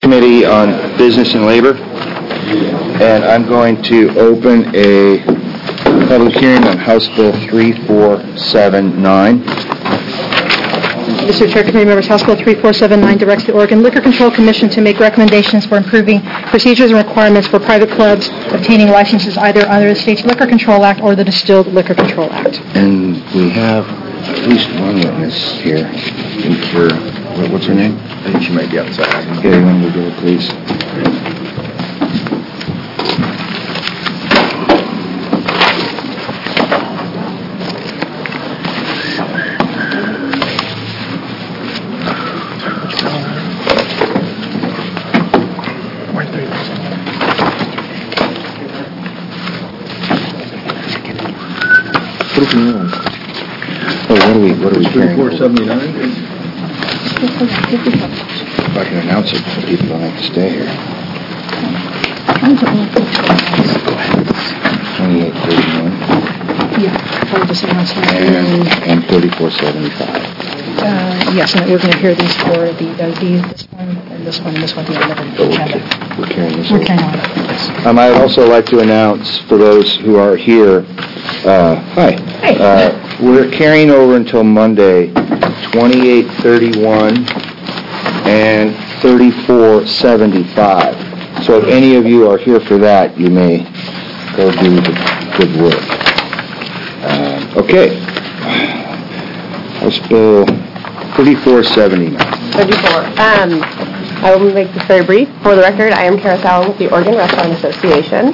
Committee on Business and Labor, and I'm going to open a public hearing on House Bill 3479. Mr. Chair, committee members, House Bill 3479 directs the Oregon Liquor Control Commission to make recommendations for improving procedures and requirements for private clubs obtaining licenses either under the State's Liquor Control Act or the Distilled Liquor Control Act. And we have at least one witness here. What's her name? I think she might be outside. Okay, when we go, please. What are we carrying? 3479? If I can announce it so people don't have to stay here. 2831. Yeah, I'll just announce that. And 3475. Yes, and we're going to hear these for this one, and this one, and this one, the other. We're carrying this. We're carrying on. Yes. I'd also like to announce for those who are here, hi. We're carrying over until Monday 2831 and 3475. So if any of you are here for that, you may go do the good work. Okay. House Bill 3479. 34. I will make this very brief. For the record, I am Kara Sallin with the Oregon Restaurant Association.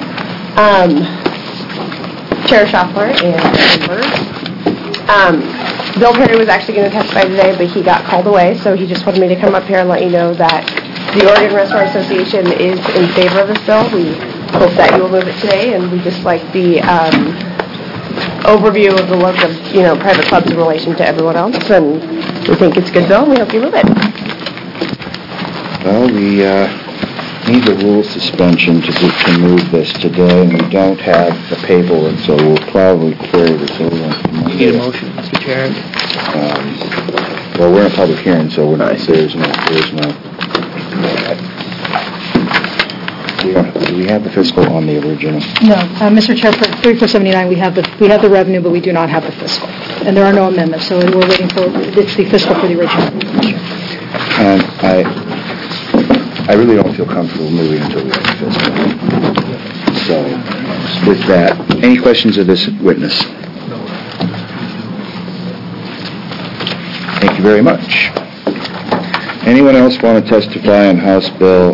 Chair Schaffler and members. Bill Perry was actually going to testify today, but he got called away, so he just wanted me to come up here and let you know that the Oregon Restaurant Association is in favor of this bill. We hope that you will move it today, and we just like the overview of the look of private clubs in relation to everyone else, and we think it's a good bill, and we hope you move it. Well, we need the rule suspension to move this today, and we don't have the paperwork, so we'll probably carry this over. You need a motion, Mr. Chair? Well, we're in a public hearing, so we're not. There's no. Do we have the fiscal on the original? No, Mr. Chair, for 3479, we have the revenue, but we do not have the fiscal, and there are no amendments. So we're waiting for it's the fiscal for the original. And I really don't feel comfortable moving until we have the fiscal. So, with that, any questions of this witness? No. Thank you very much. Anyone else want to testify on House Bill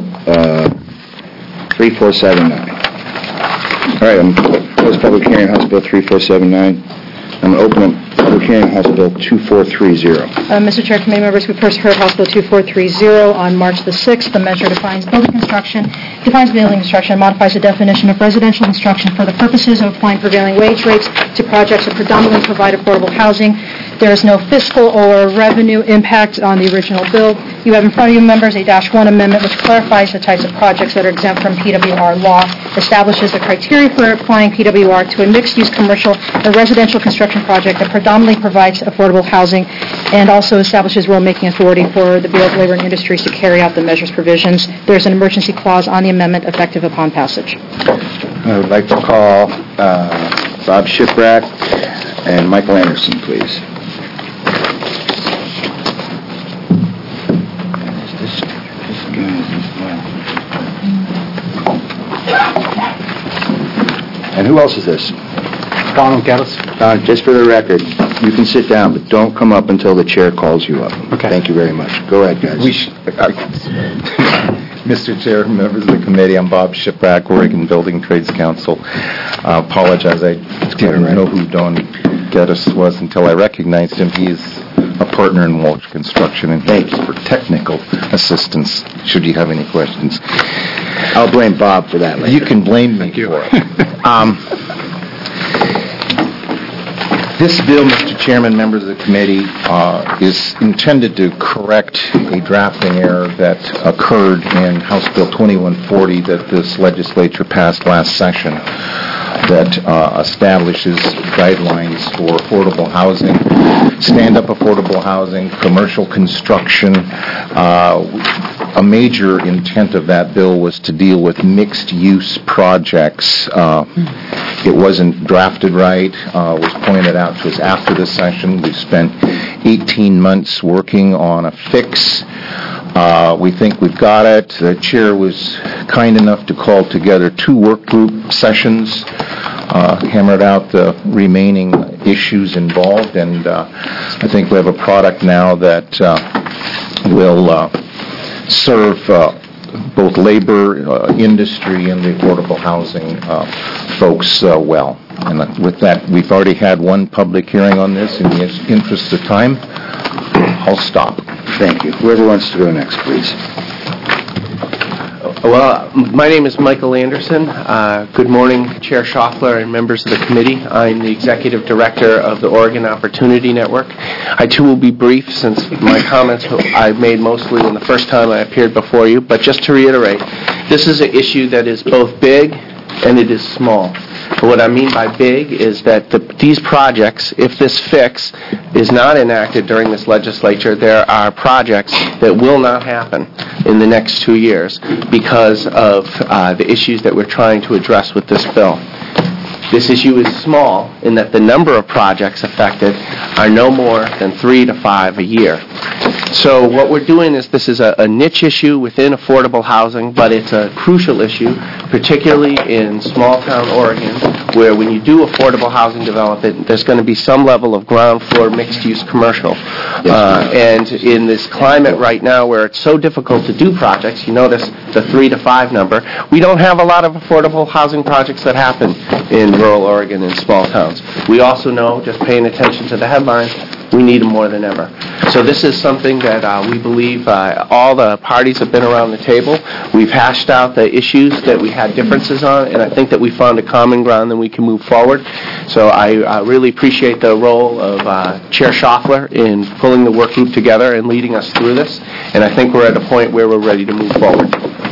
3479? All right, I'm close public hearing House Bill 3479. I'm going to open up public hearing House Bill 2430. Mr. Chair, committee members, we first heard House Bill 2430 on March the 6th. The measure defines building construction, modifies the definition of residential construction for the purposes of applying prevailing wage rates to projects that predominantly provide affordable housing. There is no fiscal or revenue impact on the original bill. You have in front of you, members, a -1 amendment which clarifies the types of projects that are exempt from PWR law, establishes the criteria for applying PWR to a mixed-use commercial or residential construction project that predominantly provides affordable housing, and also establishes rulemaking authority for the Bureau of Labor and Industries to carry out the measures provisions. There's an emergency clause on the amendment effective upon passage. I would like to call Bob Shiprack and Michael Anderson, please. And who else is this? Donald Geddes. Just for the record, you can sit down, but don't come up until the chair calls you up. Okay. Thank you very much. Go ahead, guys. Mr. Chair, members of the committee, I'm Bob Shiprack, Oregon Building Trades Council. I apologize, I didn't know who Don Geddes was until I recognized him. He is a partner in Walsh Construction, and thank you for technical assistance, should you have any questions. I'll blame Bob for that later. You can blame me for it. This bill, Mr. Chairman, members of the committee, is intended to correct a drafting error that occurred in House Bill 2140 that this legislature passed last session that establishes guidelines for affordable housing, stand-up affordable housing, commercial construction. a major intent of that bill was to deal with mixed-use projects. It wasn't drafted right, was pointed out to us after the session. We've spent 18 months working on a fix. We think we've got it. The chair was kind enough to call together 2 work group sessions, hammered out the remaining issues involved, and I think we have a product now that will serve both labor, industry, and the affordable housing folks well. And with that, we've already had 1 public hearing on this. In the interest of time, I'll stop. Thank you. Whoever wants to go next, please. Well, my name is Michael Anderson. Good morning, Chair Schaffler and members of the committee. I'm the Executive Director of the Oregon Opportunity Network. I, too, will be brief since my comments I made mostly in the first time I appeared before you. But just to reiterate, this is an issue that is both big and it is small. What I mean by big is that these projects, if this fix is not enacted during this legislature, there are projects that will not happen in the next 2 years because of the issues that we're trying to address with this bill. This issue is small in that the number of projects affected are no more than 3 to 5 a year. So what we're doing is this is a niche issue within affordable housing, but it's a crucial issue, particularly in small-town Oregon, where when you do affordable housing development, there's going to be some level of ground floor mixed-use commercial. And in this climate right now where it's so difficult to do projects, you notice the 3 to 5 number, we don't have a lot of affordable housing projects that happen in rural Oregon and small towns. We also know, just paying attention to the headlines, we need them more than ever. So this is something that we believe all the parties have been around the table. We've hashed out the issues that we had differences on, and I think that we found a common ground and we can move forward. So I really appreciate the role of Chair Schaffler in pulling the work group together and leading us through this, and I think we're at a point where we're ready to move forward.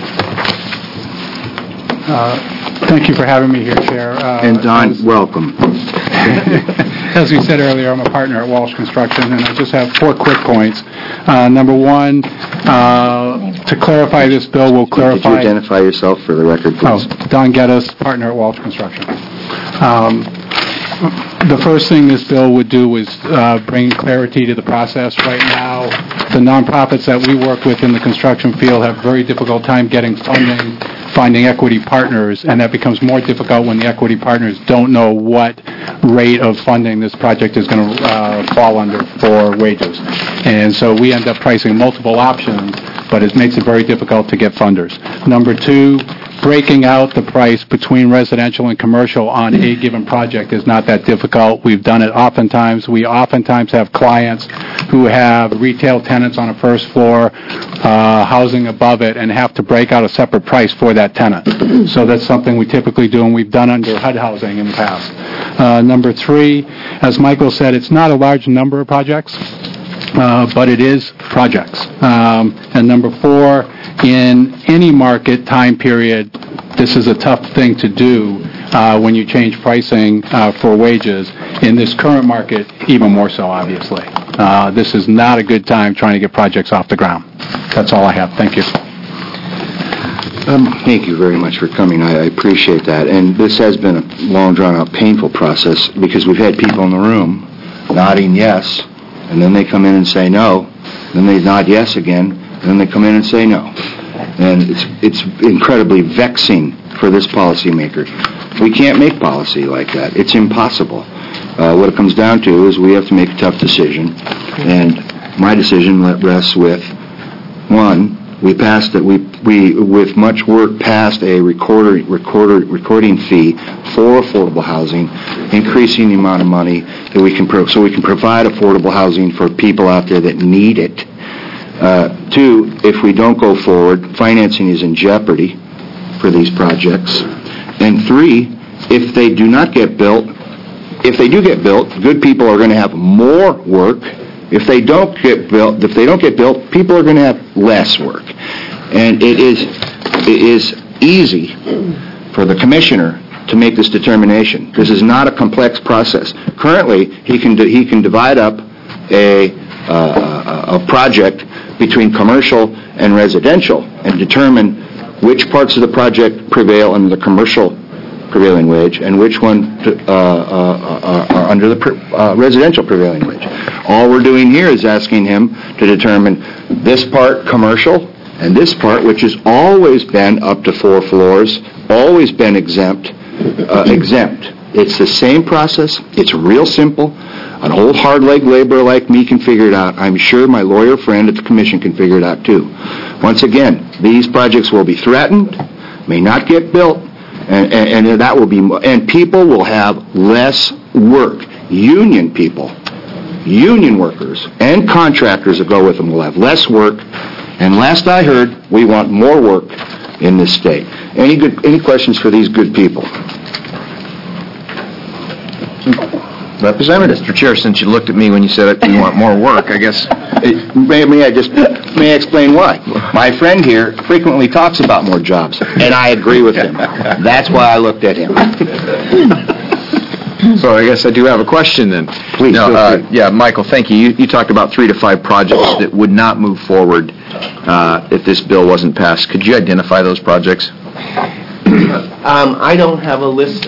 Thank you for having me here, Chair. And Don, welcome. As we said earlier, I'm a partner at Walsh Construction, and I just have 4 quick points. Number 1, to clarify this bill, will clarify... Could you identify yourself for the record, please? Don Geddes, partner at Walsh Construction. The first thing this bill would do is bring clarity to the process. Right now, the nonprofits that we work with in the construction field have a very difficult time getting funding, finding equity partners, and that becomes more difficult when the equity partners don't know what rate of funding this project is going to fall under for wages. And so we end up pricing multiple options, but it makes it very difficult to get funders. Number 2, breaking out the price between residential and commercial on a given project is not that difficult. We've done it oftentimes. We oftentimes have clients who have retail tenants on a first floor, housing above it, and have to break out a separate price for that tenant. So that's something we typically do, and we've done under HUD housing in the past. Number 3, as Michael said, it's not a large number of projects, but it is projects. And number 4, in any market time period, this is a tough thing to do when you change pricing for wages. In this current market, even more so, obviously. This is not a good time trying to get projects off the ground. That's all I have. Thank you. Thank you very much for coming. I appreciate that. And this has been a long, drawn-out, painful process because we've had people in the room nodding yes, and then they come in and say no, then they nod yes again, and then they come in and say no. And it's incredibly vexing for this policymaker. We can't make policy like that. It's impossible. What it comes down to is we have to make a tough decision, and my decision rests with, 1, we passed it. We with much work passed a recording fee for affordable housing, increasing the amount of money that we can so we can provide affordable housing for people out there that need it. 2, if we don't go forward, financing is in jeopardy for these projects. And 3, if they do not get built, if they do get built, good people are going to have more work. If they don't get built, people are going to have less work. And it is easy for the commissioner to make this determination. This is not a complex process. Currently, he can divide up a project between commercial and residential and determine which parts of the project prevail under the commercial prevailing wage and which one are under the residential prevailing wage. All we're doing here is asking him to determine this part commercial and this part, which has always been up to 4 floors, always been exempt. It's the same process. It's real simple. An old hard-leg laborer like me can figure it out. I'm sure my lawyer friend at the commission can figure it out too. Once again, these projects will be threatened, may not get built, and that will be, and people will have less work. Union people, union workers, and contractors that go with them will have less work. And last I heard, we want more work in this state. Any questions for these good people? Representative. Mr. Chair, since you looked at me when you said you want more work, I guess... May I explain why? My friend here frequently talks about more jobs, and I agree with him. That's why I looked at him. So I guess I do have a question then. Please, no, feel free. Yeah, Michael, thank you. You talked about 3 to 5 projects that would not move forward if this bill wasn't passed. Could you identify those projects? I don't have a list,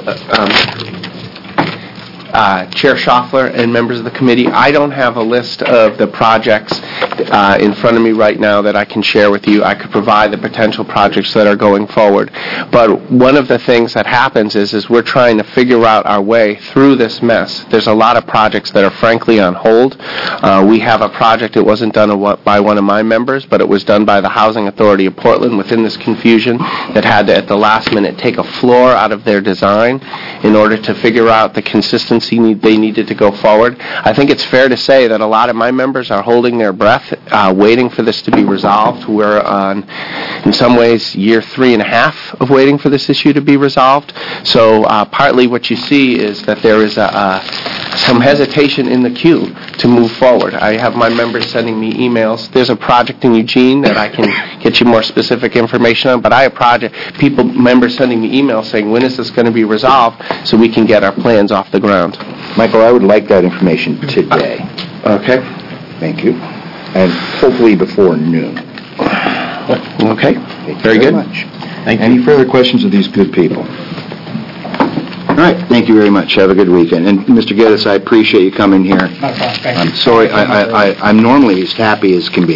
Chair Schaffler and members of the committee, I don't have a list of the projects in front of me right now that I can share with you. I could provide the potential projects that are going forward. But one of the things that happens is we're trying to figure out our way through this mess. There's a lot of projects that are frankly on hold. We have a project that wasn't done by one of my members, but it was done by the Housing Authority of Portland within this confusion that had to, at the last minute, take a floor out of their design in order to figure out the consistency they needed to go forward. I think it's fair to say that a lot of my members are holding their breath, waiting for this to be resolved. We're on, in some ways, year 3.5 of waiting for this issue to be resolved. So partly what you see is that there is some hesitation in the queue to move forward. I have my members sending me emails. There's a project in Eugene that I can get you more specific information on, but I have members sending me emails saying, when is this going to be resolved so we can get our plans off the ground? Michael, I would like that information today. Okay. Thank you. And hopefully before noon. Okay. Very good. Much. Thank you. Any further questions of these good people? All right. Thank you very much. Have a good weekend. And Mr. Geddes, I appreciate you coming here. I'm sorry. I'm normally as happy as can be.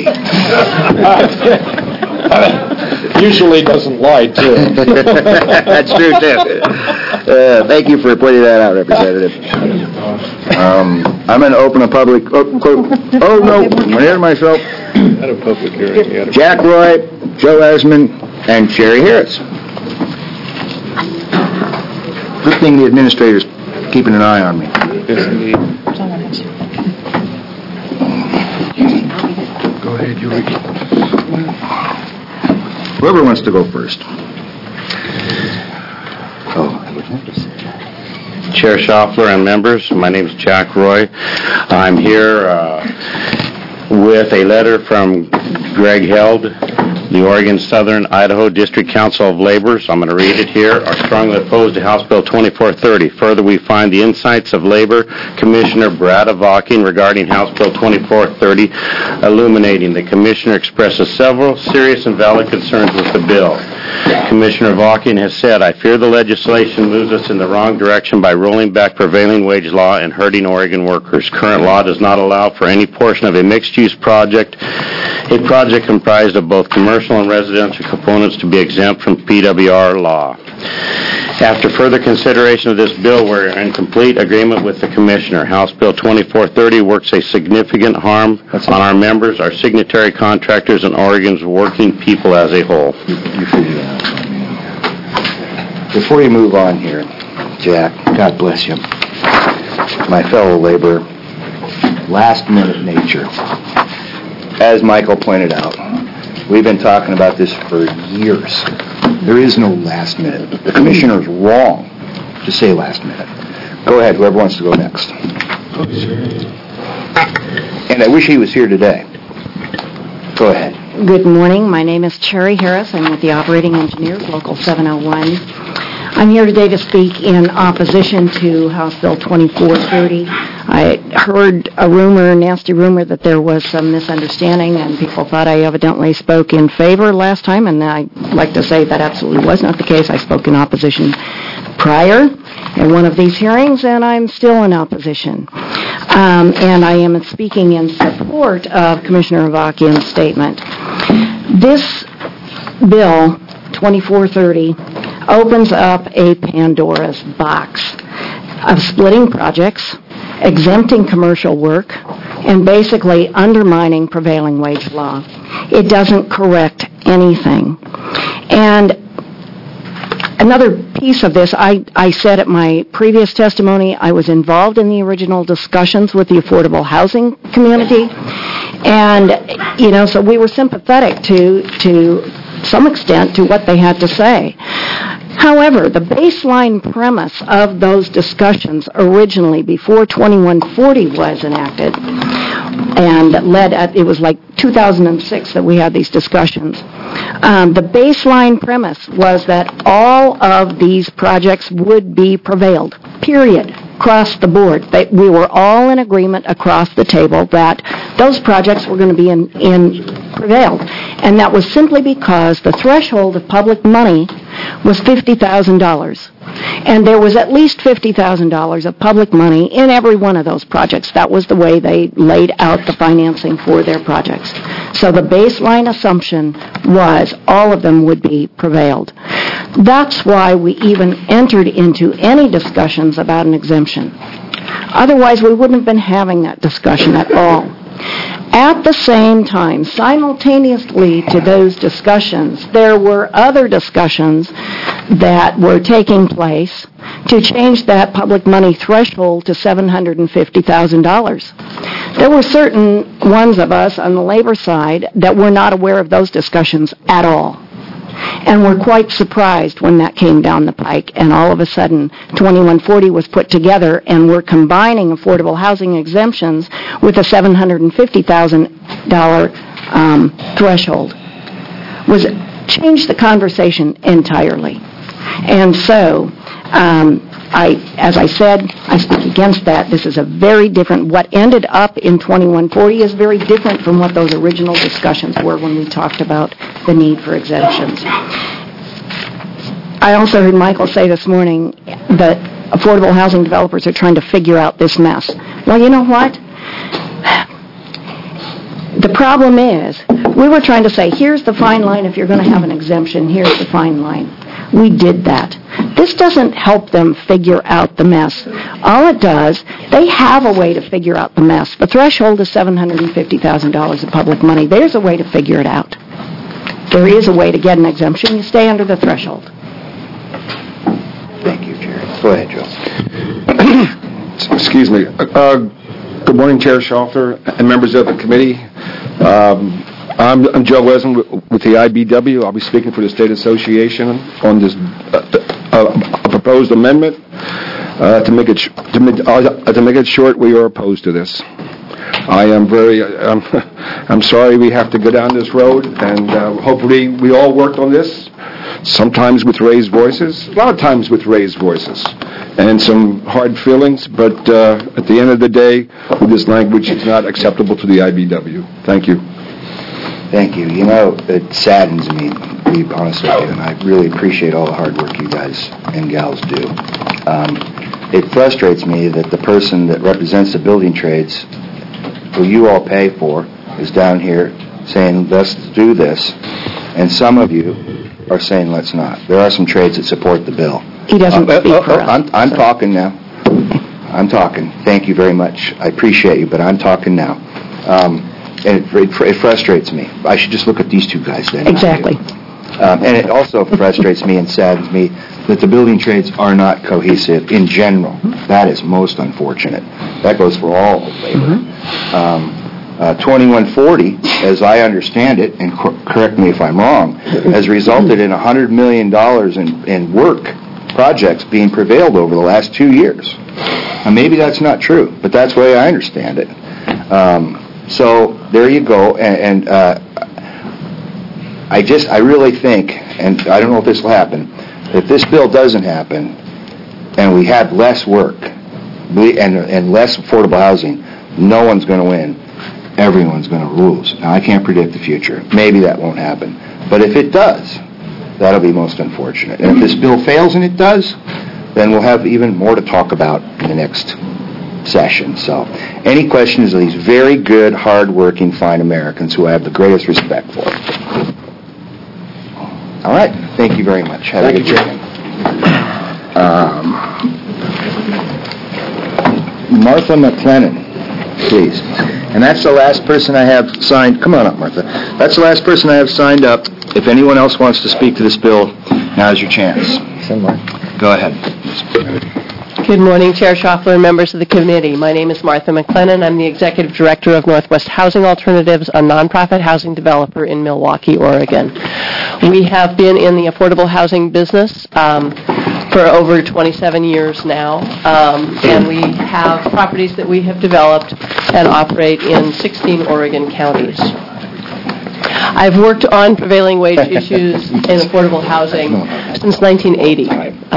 Usually doesn't lie, too. That's true, too. Thank you for pointing that out, Representative. I'm going to open a public... Oh, no. I'm ahead of myself. At a public hearing. Jack Roy, Joe Esmond, and Sherry Harris. Good thing the administrator's keeping an eye on me. Yes, indeed. Go ahead, you read. Whoever wants to go first. Chair Schaffler and members, my name is Jack Roy. I'm here with a letter from Greg Held, the Oregon Southern Idaho District Council of Laborers. I'm going to read it here. Are strongly opposed to House Bill 2430. Further, we find the insights of Labor Commissioner Brad Avakian regarding House Bill 2430 illuminating. The Commissioner expresses several serious and valid concerns with the bill. Commissioner Avakian has said, I fear the legislation moves us in the wrong direction by rolling back prevailing wage law and hurting Oregon workers. Current law does not allow for any portion of a mixed-use project, a project comprised of both commercial and residential components, to be exempt from PWR law. After further consideration of this bill, we're in complete agreement with the Commissioner. House Bill 2430 works a significant harm on our members, our signatory contractors, and Oregon's working people as a whole. You figure that out. Before you move on here, Jack, God bless you, my fellow laborer, last-minute nature. As Michael pointed out, we've been talking about this for years. There is no last minute. The Commissioner's wrong to say last minute. Go ahead, whoever wants to go next. And I wish he was here today. Go ahead. Good morning. My name is Cherry Harris. I'm with the Operating Engineers, Local 701. I'm here today to speak in opposition to House Bill 2430. I heard a nasty rumor, that there was some misunderstanding, and people thought I evidently spoke in favor last time, and I'd like to say that absolutely was not the case. I spoke in opposition prior in one of these hearings, and I'm still in opposition. And I am speaking in support of Commissioner Avakian's statement. This bill, 2430, opens up a Pandora's box of splitting projects, exempting commercial work, and basically undermining prevailing wage law. It doesn't correct anything. And another piece of this, I said at my previous testimony, I was involved in the original discussions with the affordable housing community. And, so we were sympathetic to some extent to what they had to say. However, the baseline premise of those discussions originally, before 2140 was enacted, and it was like 2006 that we had these discussions, the baseline premise was that all of these projects would be prevailed, period, across the board. We were all in agreement across the table that those projects were going to be prevailed. And that was simply because the threshold of public money was $50,000. And there was at least $50,000 of public money in every one of those projects. That was the way they laid out the financing for their projects. So the baseline assumption was all of them would be prevailed. That's why we even entered into any discussions about an exemption. Otherwise, we wouldn't have been having that discussion at all. At the same time, simultaneously to those discussions, there were other discussions that were taking place to change that public money threshold to $750,000. There were certain ones of us on the labor side that were not aware of those discussions at all, and were quite surprised when that came down the pike, and all of a sudden 2140 was put together, and we're combining affordable housing exemptions with a $750,000 threshold. Changed the conversation entirely. And so, as I said, I speak against that. This is a very different, what ended up in 2140 is very different from what those original discussions were when we talked about the need for exemptions. I also heard Michael say this morning that affordable housing developers are trying to figure out this mess. Well, you know what? The problem is, we were trying to say, here's the fine line. If you're going to have an exemption, here's the fine line. We did that. This doesn't help them figure out the mess. All it does, they have a way to figure out the mess. The threshold is $750,000 of public money. There's a way to figure it out. There is a way to get an exemption. You stay under the threshold. Thank you, Jerry. Go ahead, Joe. Excuse me. Good morning, Chair Schaffler and members of the committee. I'm Joe Wesson with the IBW. I'll be speaking for the State Association on this a proposed amendment. To make it short, we are opposed to this. I'm sorry we have to go down this road, and hopefully we all worked on this. Sometimes with raised voices, a lot of times with raised voices, and some hard feelings. But at the end of the day, this language is not acceptable to the IBW. Thank you. Thank you. It saddens me, to be honest with you, and I really appreciate all the hard work you guys and gals do. It frustrates me that the person that represents the building trades, who you all pay for, is down here saying, let's do this, and some of you are saying, let's not. There are some trades that support the bill. He doesn't speak for us. I'm talking now. I'm talking. Thank you very much. I appreciate you, but I'm talking now. And it frustrates me. I should just look at these two guys then. Exactly. And it also frustrates me and saddens me that the building trades are not cohesive in general. That is most unfortunate. That goes for all labor. 2140, as I understand it, and correct me if I'm wrong, has resulted in $100 million in work projects being prevailed over the last 2 years. Now, maybe that's not true, but that's the way I understand it. So there you go, and I really think, and I don't know if this will happen, If this bill doesn't happen, and we have less work, and less affordable housing, no one's going to win. Everyone's going to lose. Now, I can't predict the future. Maybe that won't happen. But if it does, that'll be most unfortunate. And if this bill fails, and it does, then we'll have even more to talk about in the next session. So, any questions of these very good, hard-working, fine Americans who I have the greatest respect for? All right. Thank you very much. Have a good day. Martha McLennan, please. And that's the last person I have signed. Come on up, Martha. That's the last person I have signed up. If anyone else wants to speak to this bill, now's your chance. Go ahead. Good morning, Chair Schaffler and members of the committee. My name is Martha McLennan. I'm the Executive Director of Northwest Housing Alternatives, a nonprofit housing developer in Milwaukee, Oregon. We have been in the affordable housing business for over 27 years now, and we have properties that we have developed and operate in 16 Oregon counties. I've worked on prevailing wage issues in affordable housing since 1980.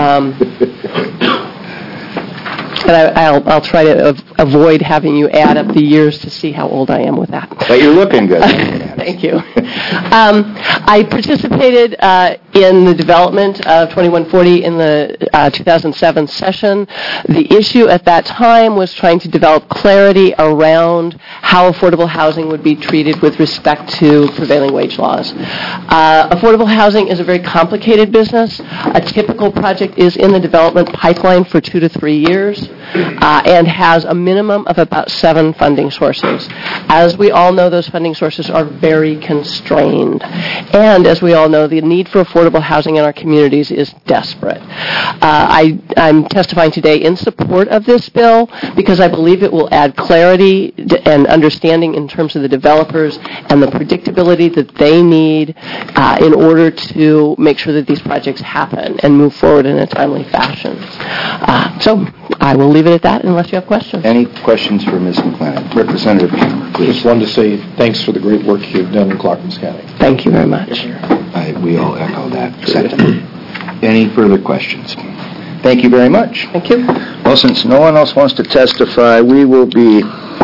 And I'll try to avoid having you add up the years to see how old I am with that. But you're looking good. Thank you. I participated in the development of 2140 in the 2007 session. The issue at that time was trying to develop clarity around how affordable housing would be treated with respect to prevailing wage laws. Affordable housing is a very complicated business. A typical project is in the development pipeline for 2 to 3 years. And has a minimum of about 7 funding sources. As we all know, those funding sources are very constrained. And as we all know, the need for affordable housing in our communities is desperate. I'm testifying today in support of this bill because I believe it will add clarity and understanding in terms of the developers and the predictability that they need in order to make sure that these projects happen and move forward in a timely fashion. So I will leave it at that unless you have questions. Any questions for Ms. McLennan? Representative Hammer, please. Just wanted to say thanks for the great work you've done in Clackamas County. Thank you very much. We all echo that. Any further questions? Thank you very much. Thank you. Well, since no one else wants to testify, we will be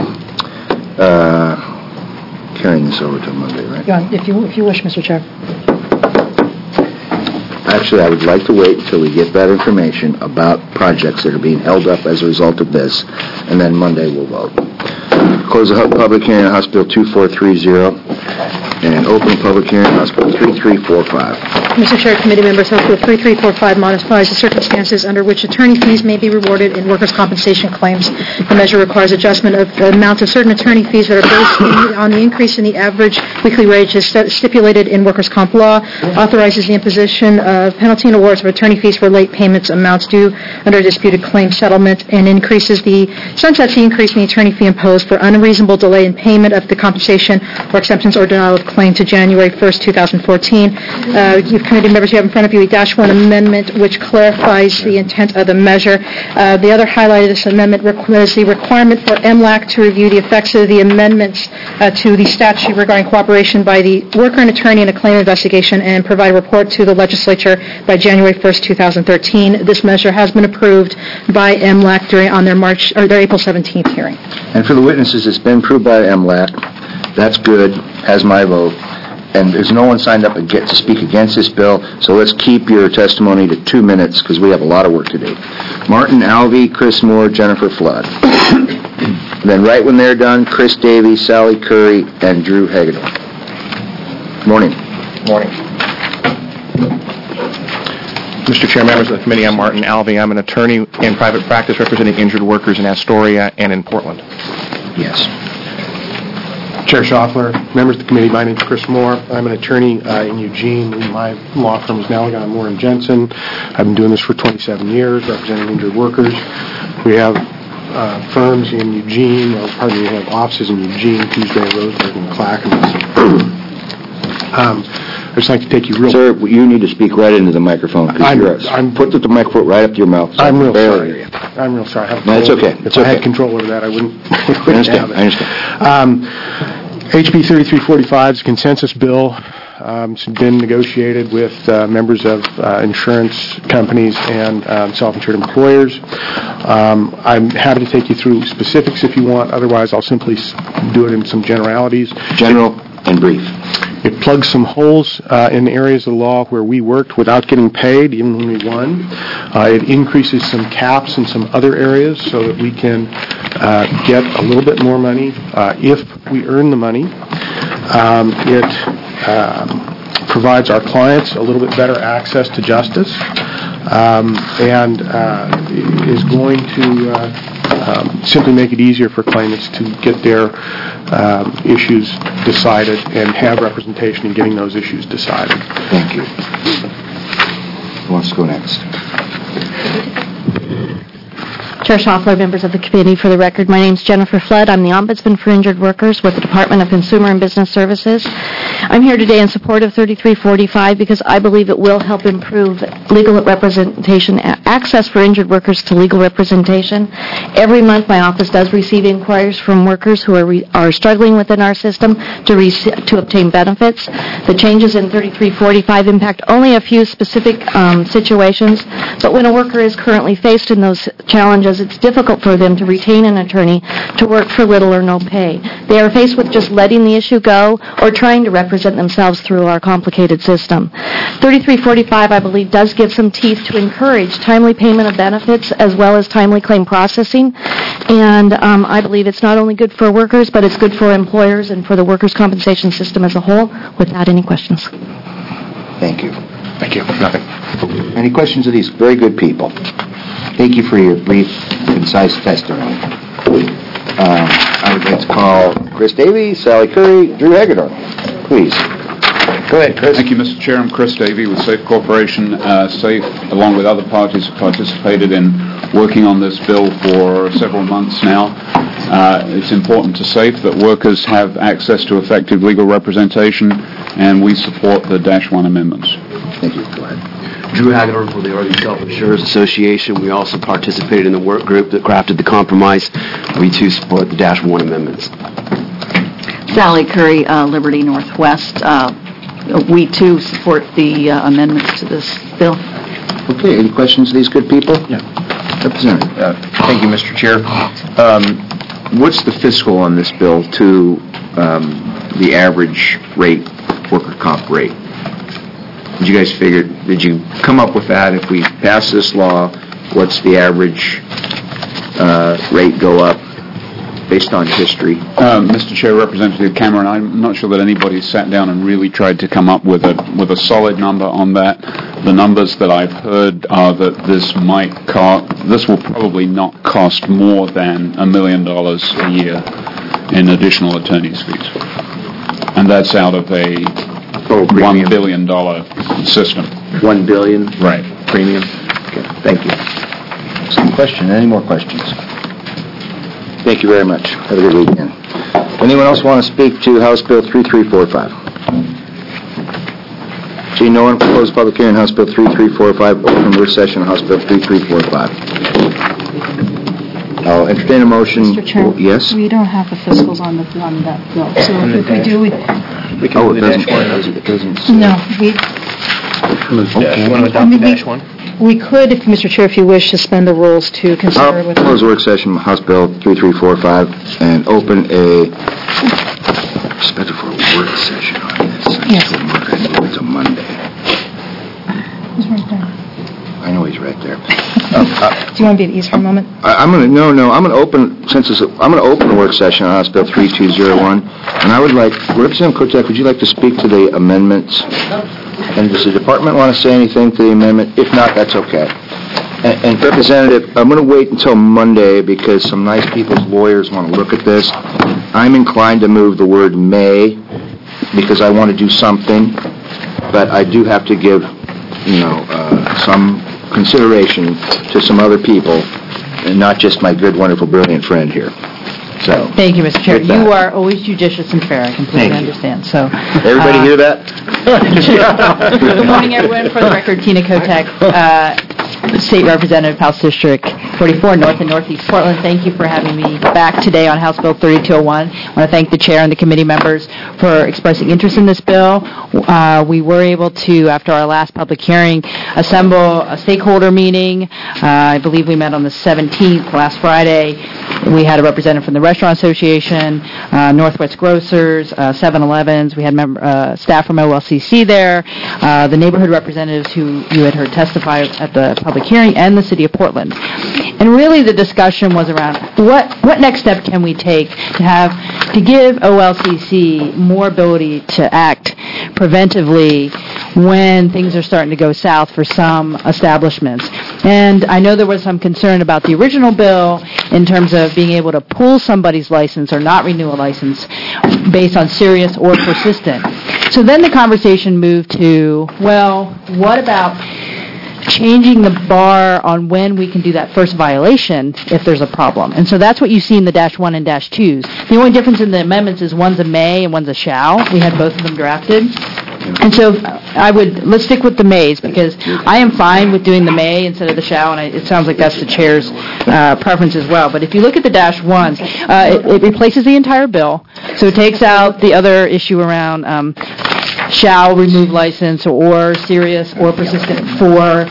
carrying this over to Monday, right? If you wish, Mr. Chair. Actually, I would like to wait until we get that information about projects that are being held up as a result of this, and then Monday we'll vote. Close the public hearing on House Bill 2430, and open public hearing on House Bill 3345. Mr. Chair, committee members, House Bill 3345 modifies the circumstances under which attorney fees may be rewarded in workers' compensation claims. The measure requires adjustment of the amount of certain attorney fees that are based on the increase in the average weekly wages stipulated in workers' comp law, authorizes the imposition of penalty and awards of attorney fees for late payments amounts due under a disputed claim settlement, and sunsets the increase in the attorney fee imposed for unreasonable delay in payment of the compensation or acceptance or denial of claim to January 1st, 2014. Committee members, you have in front of you a -1 amendment which clarifies the intent of the measure. The other highlight of this amendment is the requirement for MLAC to review the effects of the amendments to the statute regarding cooperation by the worker and attorney in a claim investigation and provide a report to the legislature by January 1st, 2013. This measure has been approved by MLAC on their April 17th hearing. And for the witnesses, it's been approved by MLAC. That's good. Has my vote. And there's no one signed up to speak against this bill, so let's keep your testimony to 2 minutes because we have a lot of work to do. Martin Alvey, Chris Moore, Jennifer Flood. Then right when they're done, Chris Davies, Sally Curry, and Drew Hagedorn. Morning. Morning. Mr. Chair, members of the committee, I'm Martin Alvey. I'm an attorney in private practice representing injured workers in Astoria and in Portland. Yes. Chair Schaffler, members of the committee, my name is Chris Moore. I'm an attorney in Eugene. My law firm is Malagon, Moore & Jensen. I've been doing this for 27 years, representing injured workers. We have firms in Eugene, we have offices in Eugene, Tuesday, Roseburg, and Clackamas. I'd just like to take you real... Sir, you need to speak right into the microphone. Put the microphone right up to your mouth. So I'm real sorry. I'm real sorry. No, it's okay. If I had control over that, I wouldn't I understand. HB 3345 is a consensus bill It's been negotiated with members of insurance companies and self-insured employers. I'm happy to take you through specifics if you want. Otherwise, I'll simply do it in some generalities. General and brief. It plugs some holes in areas of the law where we worked without getting paid, even when we won. It increases some caps in some other areas so that we can get a little bit more money if we earn the money. It provides our clients a little bit better access to justice and is going to simply make it easier for claimants to get their issues decided and have representation in getting those issues decided. Thank you. Who wants to go next? Chair Schaffler, members of the committee, for the record, my name is Jennifer Flood. I'm the Ombudsman for Injured Workers with the Department of Consumer and Business Services. I'm here today in support of 3345 because I believe it will help improve legal representation, access for injured workers to legal representation. Every month, my office does receive inquiries from workers who are struggling within our system to obtain benefits. The changes in 3345 impact only a few specific situations, but when a worker is currently faced in those challenges, it's difficult for them to retain an attorney to work for little or no pay. They are faced with just letting the issue go or trying to represent themselves through our complicated system. 3345, I believe, does give some teeth to encourage timely payment of benefits as well as timely claim processing. And I believe it's not only good for workers, but it's good for employers and for the workers' compensation system as a whole. Without any questions. Thank you. Thank you. Nothing. Any questions of these very good people? Thank you for your brief, concise testimony. I would like to call Chris Davey, Sally Curry, Drew Hagedorn. Please. Go ahead, Chris. Thank you, Mr. Chair. I'm Chris Davey with Safe Corporation. Safe, along with other parties, have participated in working on this bill for several months now. It's important to Safe that workers have access to effective legal representation, and we support the -1 amendments. Thank you. Go ahead. Drew Hagedorn for the Oregon Self-Insurers Association. We also participated in the work group that crafted the compromise. We too support the -1 amendments. Sally Curry, Liberty Northwest. We too support the amendments to this bill. Okay, any questions of these good people? Yeah. Representative. Thank you, Mr. Chair. What's the fiscal on this bill to the average rate, worker comp rate? Did you guys figure, did you come up with that? If we pass this law, what's the average rate go up based on history? Mr. Chair, Representative Cameron, I'm not sure that anybody sat down and really tried to come up with a solid number on that. The numbers that I've heard are that this will probably not cost more than $1 million a year in additional attorney's fees. And that's out of a $1 billion system. $1 billion? Right. Premium? Okay, thank you. Some question? Any more questions? Thank you very much. Have a good weekend. Anyone else want to speak to House Bill 3345? Seeing no one, close public hearing, House Bill 3345, open work session, House Bill 3345. I'll entertain a motion. Mr. Chair, yes? we don't have the fiscals on that bill. So if we do, it doesn't. No, we... -1? We could, if Mr. Chair, if you wish, suspend the rules to consider I'll with... close work session, House Bill 3345, and open a... schedule for a work session on this. Yes. It's a Monday. He's right there. I know he's right there. Do you want to be at ease for a moment? I'm going to open a work session on House Bill 3201, and I would like, Representative Kotek, would you like to speak to the amendments? And does the department want to say anything to the amendment? If not, that's okay. And Representative, I'm going to wait until Monday because some nice people's lawyers want to look at this. I'm inclined to move the word may because I want to do something, but I do have to give, some consideration to some other people and not just my good, wonderful, brilliant friend here. So, thank you, Mr. Chair. You are always judicious and fair. I completely understand. So, everybody hear that? Good morning, everyone. For the record, Tina Kotek. State Representative, House District 44, North and Northeast Portland. Thank you for having me back today on House Bill 3201. I want to thank the chair and the committee members for expressing interest in this bill. We were able to, after our last public hearing, assemble a stakeholder meeting. I believe we met on the 17th, last Friday. We had a representative from the Restaurant Association, Northwest Grocers, 7-Elevens. We had staff from OLCC there, the neighborhood representatives who you had heard testify at the public hearing, and the City of Portland. And really the discussion was around what next step can we take to give OLCC more ability to act preventively when things are starting to go south for some establishments. And I know there was some concern about the original bill in terms of being able to pull somebody's license or not renew a license based on serious or persistent. So then the conversation moved to, well, what about changing the bar on when we can do that first violation if there's a problem? And so that's what you see in the -1 and -2s. The only difference in the amendments is one's a may and one's a shall. We had both of them drafted. And so let's stick with the mays, because I am fine with doing the may instead of the shall, and it sounds like that's the chair's preference as well. But if you look at the -1s, it replaces the entire bill. So it takes out the other issue around shall remove license or serious or persistent for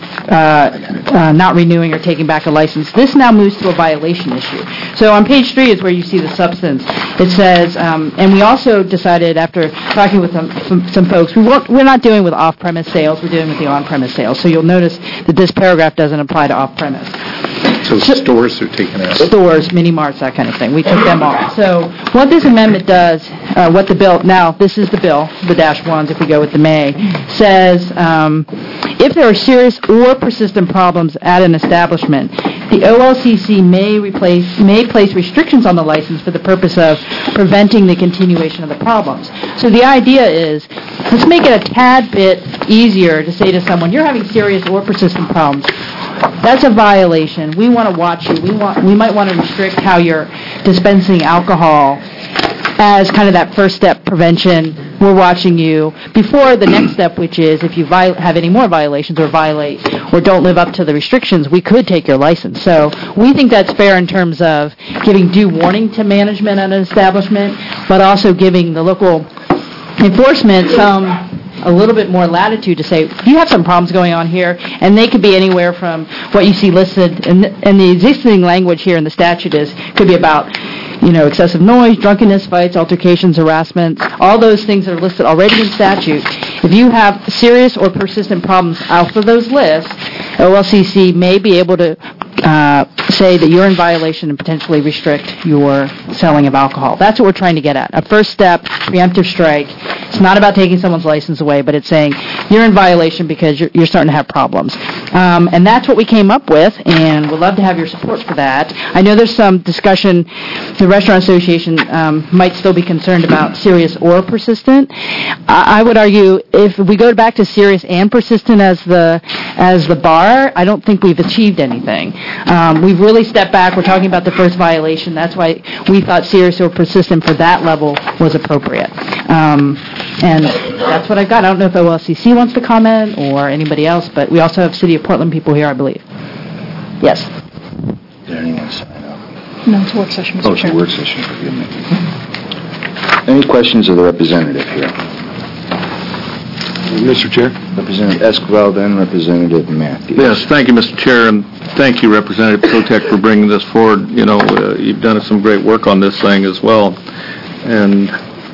not renewing or taking back a license. This now moves to a violation issue. So on page 3 is where you see the substance. It says, and we also decided after talking with some folks, we're not dealing with off-premise sales, we're dealing with the on-premise sales. So you'll notice that this paragraph doesn't apply to off-premise. So stores are taken out. Stores, mini-marts, that kind of thing. We took them off. So what this amendment does, what the bill, now this is the bill, the -1s if we go with the may, says if there are serious or persistent problems at an establishment, the OLCC may place restrictions on the license for the purpose of preventing the continuation of the problems. So the idea is, let's make it a tad bit easier to say to someone, you're having serious or persistent problems. That's a violation. We want to watch you. We might want to restrict how you're dispensing alcohol as kind of that first step prevention. We're watching you before the next step, which is if you have any more violations or violate or don't live up to the restrictions, we could take your license. So we think that's fair in terms of giving due warning to management at an establishment, but also giving the local enforcement a little bit more latitude to say, you have some problems going on here, and they could be anywhere from what you see listed, and the existing language here in the statute could be about, excessive noise, drunkenness, fights, altercations, harassment, all those things that are listed already in statute. If you have serious or persistent problems out of those lists, OLCC may be able to say that you're in violation and potentially restrict your selling of alcohol. That's what we're trying to get at. A first step, preemptive strike. It's not about taking someone's license away, but it's saying you're in violation because you're starting to have problems. And that's what we came up with, and we'd love to have your support for that. I know there's some discussion, the Restaurant Association might still be concerned about serious or persistent. I would argue if we go back to serious and persistent as the bar, I don't think we've achieved anything. We've really stepped back. We're talking about the first violation. That's why we thought serious or persistent for that level was appropriate. And that's what I've got. I don't know if OLCC wants to comment or anybody else, but we also have City of Portland people here, I believe. Yes. Did anyone sign up? No, it's a work session, Mr. Chair. Oh, it's a work session, forgive me. Any questions of the representative here? Mr. Chair? Representative Esquivel, then Representative Matthews. Yes, thank you, Mr. Chair, and thank you, Representative Kotek, for bringing this forward. You've done some great work on this thing as well, and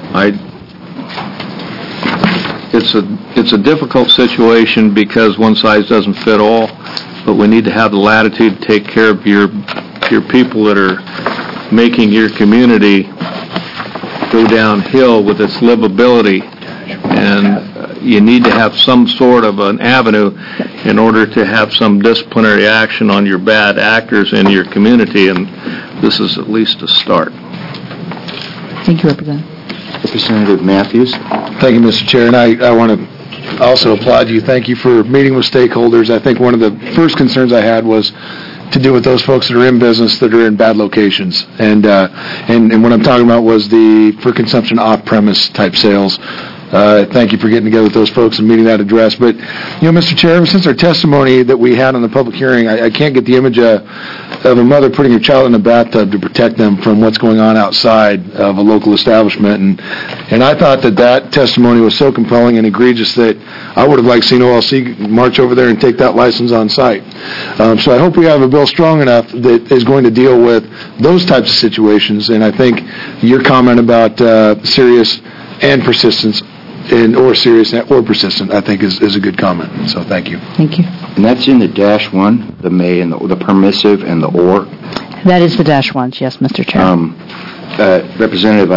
it's a difficult situation because one size doesn't fit all, but we need to have the latitude to take care of your people that are making your community go downhill with its livability, and you need to have some sort of an avenue in order to have some disciplinary action on your bad actors in your community, and this is at least a start. Thank you, Representative. Representative Matthews. Thank you, Mr. Chair, and I want to also applaud you. Thank you for meeting with stakeholders. I think one of the first concerns I had was to do with those folks that are in business that are in bad locations, and what I'm talking about was the for consumption off-premise type sales. Thank you for getting together with those folks and meeting that address. But, Mr. Chair, since our testimony that we had on the public hearing, I can't get the image of a mother putting her child in a bathtub to protect them from what's going on outside of a local establishment. And I thought that testimony was so compelling and egregious that I would have liked seen OLC march over there and take that license on site. So I hope we have a bill strong enough that is going to deal with those types of situations. And I think your comment about serious and persistence, or serious or persistent, I think is a good comment. So thank you. Thank you. And that's in the -1, the may and the permissive and the or? That is the -1s, yes, Mr. Chair. Representative,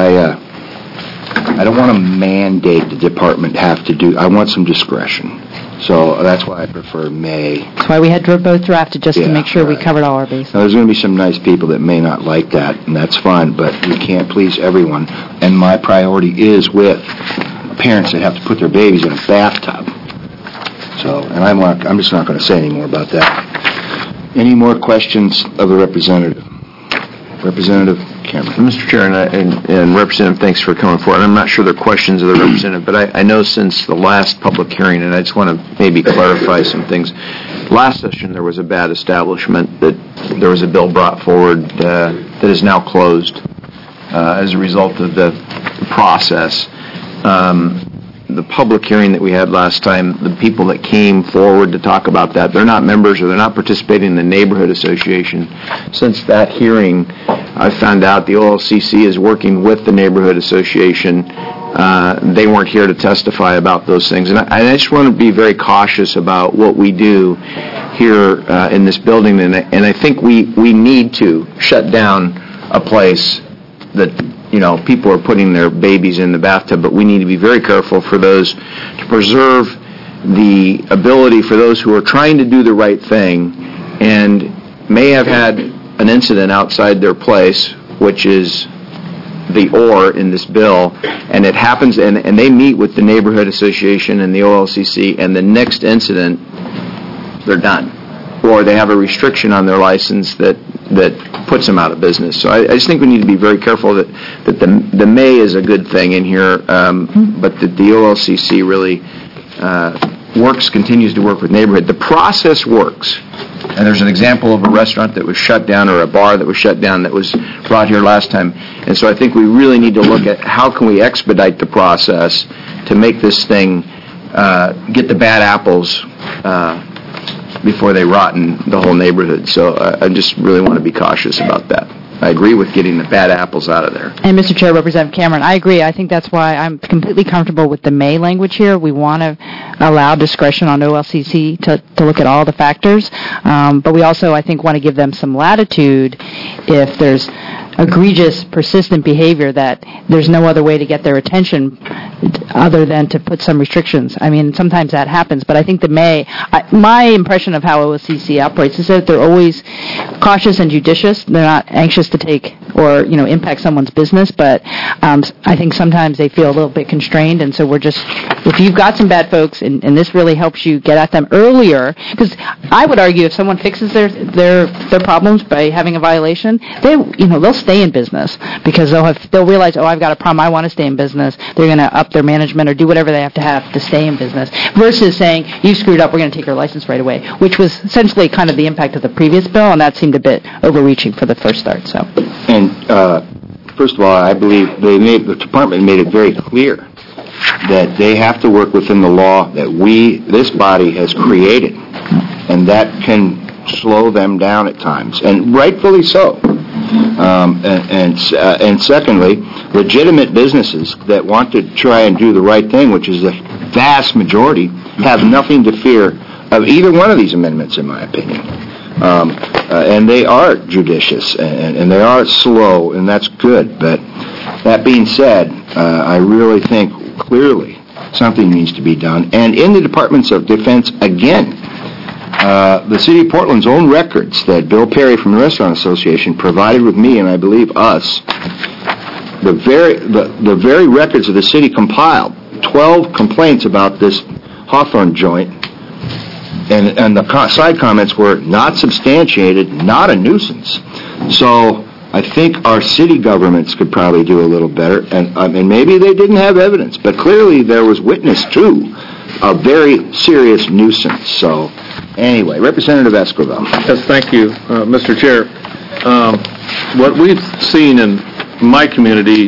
I don't want to mandate the department have to do, I want some discretion. So that's why I prefer may. That's why we had both drafted, just to make sure we covered all our bases. Now, there's going to be some nice people that may not like that, and that's fine, but we can't please everyone. And my priority is with parents that have to put their babies in a bathtub. So, and I'm just not going to say any more about that. Any more questions of the representative? Representative Cameron. Mr. Chair, and Representative, thanks for coming forward. I'm not sure they're questions of the representative, but I know since the last public hearing, and I just want to maybe clarify some things. Last session, there was a bad establishment that there was a bill brought forward that is now closed as a result of the process. The public hearing that we had last time, the people that came forward to talk about that, they're not members or they're not participating in the neighborhood association. Since that hearing, I found out the OLCC is working with the neighborhood association. They weren't here to testify about those things. And I just want to be very cautious about what we do here in this building. And I think we need to shut down a place that people are putting their babies in the bathtub, but we need to be very careful for those to preserve the ability for those who are trying to do the right thing and may have had an incident outside their place, which is the or in this bill, and it happens, and they meet with the neighborhood association and the OLCC, and the next incident, they're done. Or they have a restriction on their license that puts them out of business. So I just think we need to be very careful that the may is a good thing in here, but that the OLCC really continues to work with neighborhood. The process works. And there's an example of a restaurant that was shut down or a bar that was shut down that was brought here last time. And so I think we really need to look at how can we expedite the process to make this thing, get the bad apples before they rot in the whole neighborhood. So I just really want to be cautious about that. I agree with getting the bad apples out of there. And Mr. Chair, Representative Cameron, I agree. I think that's why I'm completely comfortable with the may language here. We want to allow discretion on OLCC to look at all the factors, but we also, I think, want to give them some latitude if there's egregious, persistent behavior that there's no other way to get their attention other than to put some restrictions. I mean, sometimes that happens, but I think my impression of how OLCC operates is that they're always cautious and judicious. They're not anxious to take or, impact someone's business, but I think sometimes they feel a little bit constrained, and so if you've got some bad folks, and this really helps you get at them earlier, because I would argue if someone fixes their problems by having a violation, they'll stay in business because they'll realize, I've got a problem, I want to stay in business. They're going to up their management or do whatever they have to stay in business, versus saying, you screwed up, we're going to take your license right away, which was essentially kind of the impact of the previous bill, and that seemed a bit overreaching for the first start. So, and first of all, I believe the department made it very clear that they have to work within the law that this body has created, and that can slow them down at times, and rightfully so. And secondly, legitimate businesses that want to try and do the right thing, which is the vast majority, have nothing to fear of either one of these amendments, in my opinion. And they are judicious, and they are slow, and that's good. But that being said, I really think clearly something needs to be done. And in the Departments of Defense, again, the City of Portland's own records that Bill Perry from the Restaurant Association provided with me, and I believe us, the very records of the city compiled 12 complaints about this Hawthorne joint, and the side comments were not substantiated, not a nuisance. So I think our city governments could probably do a little better, and maybe they didn't have evidence, but clearly there was witness to a very serious nuisance. So, anyway, Representative Escobar. Yes, thank you, Mr. Chair. What we've seen in my community,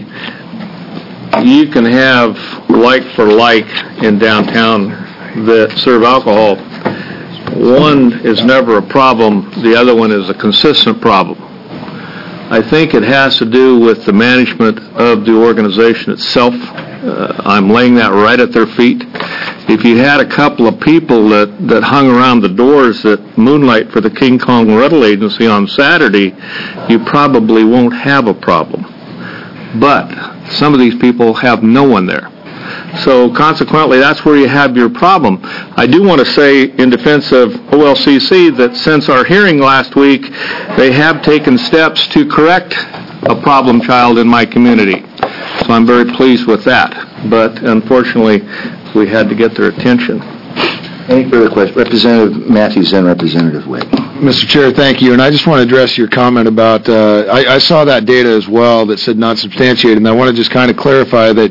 you can have like for like in downtown that serve alcohol. One is never a problem, the other one is a consistent problem. I think it has to do with the management of the organization itself. I'm laying that right at their feet. If you had a couple of people that hung around the doors at Moonlight for the King Kong Rental Agency on Saturday, you probably won't have a problem. But some of these people have no one there. So consequently, that's where you have your problem. I do want to say in defense of OLCC that since our hearing last week, they have taken steps to correct a problem child in my community. So I'm very pleased with that. But unfortunately, we had to get their attention. Any further questions? Representative Matthews, then Representative Witt. Mr. Chair, thank you. And I just want to address your comment about, I saw that data as well that said not substantiated, and I want to just kind of clarify that,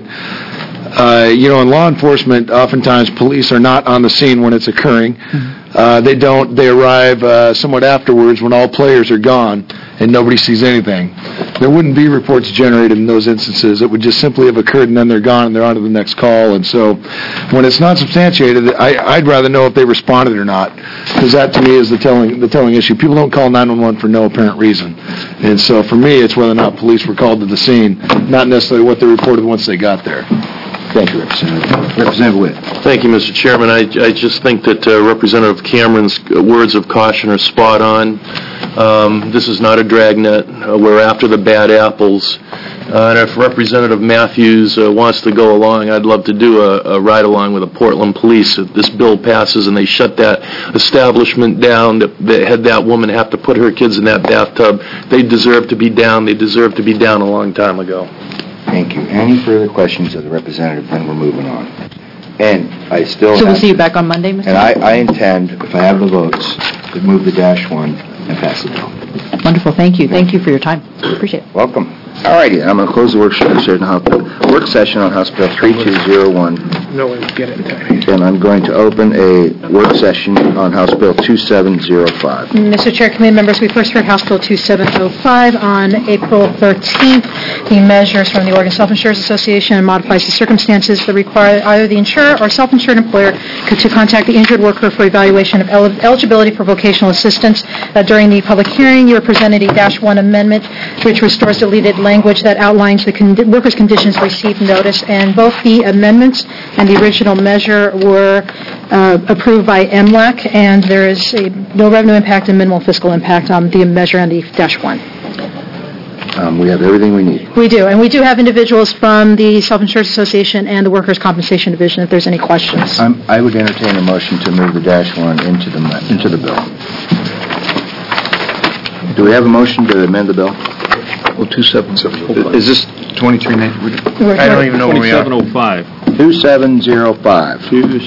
in law enforcement, oftentimes police are not on the scene when it's occurring. They arrive somewhat afterwards when all players are gone and nobody sees anything. There wouldn't be reports generated in those instances. It would just simply have occurred and then they're gone and they're on to the next call. And so when it's not substantiated, I'd rather know if they responded or not, because that to me is the telling issue. People don't call 911 for no apparent reason. And so for me, it's whether or not police were called to the scene, not necessarily what they reported once they got there. Thank you, Representative. Representative Witt. Thank you, Mr. Chairman. I just think that Representative Cameron's words of caution are spot on. This is not a dragnet. We're after the bad apples. And if Representative Matthews wants to go along, I'd love to do a ride-along with the Portland Police. If this bill passes and they shut that establishment down, that had that woman have to put her kids in that bathtub, they deserve to be down. They deserve to be down a long time ago. Thank you. Any further questions of the representative? Then we're moving on. And I still So we'll see you back on Monday, Mr. And I intend, if I have the votes, to move the -1 and pass the bill. Wonderful. Thank you. Thank you for your time. Appreciate it. Welcome. All righty. I'm going to close the work session on House Bill 3201. No way to get it in time. And I'm going to open a work session on House Bill 2705. Mr. Chair, committee members, we first heard House Bill 2705 on April 13th. The measures from the Oregon Self-Insurers Association modifies the circumstances that require either the insurer or self-insured employer to contact the injured worker for evaluation of eligibility for vocational assistance. During the public hearing, you were presented a -1 amendment, which restores deleted language that outlines the workers' conditions received notice, and both the amendments and the original measure were approved by MLAC, and there is no revenue impact and minimal fiscal impact on the measure and the -1. We have everything we need. We do, and we do have individuals from the Self-Insurance Association and the Workers' Compensation Division if there's any questions. I would entertain a motion to move the -1 into the bill. Do we have a motion to amend the bill? Well, 2705. Is this 2390? I don't even know where we are. 2705. 2705.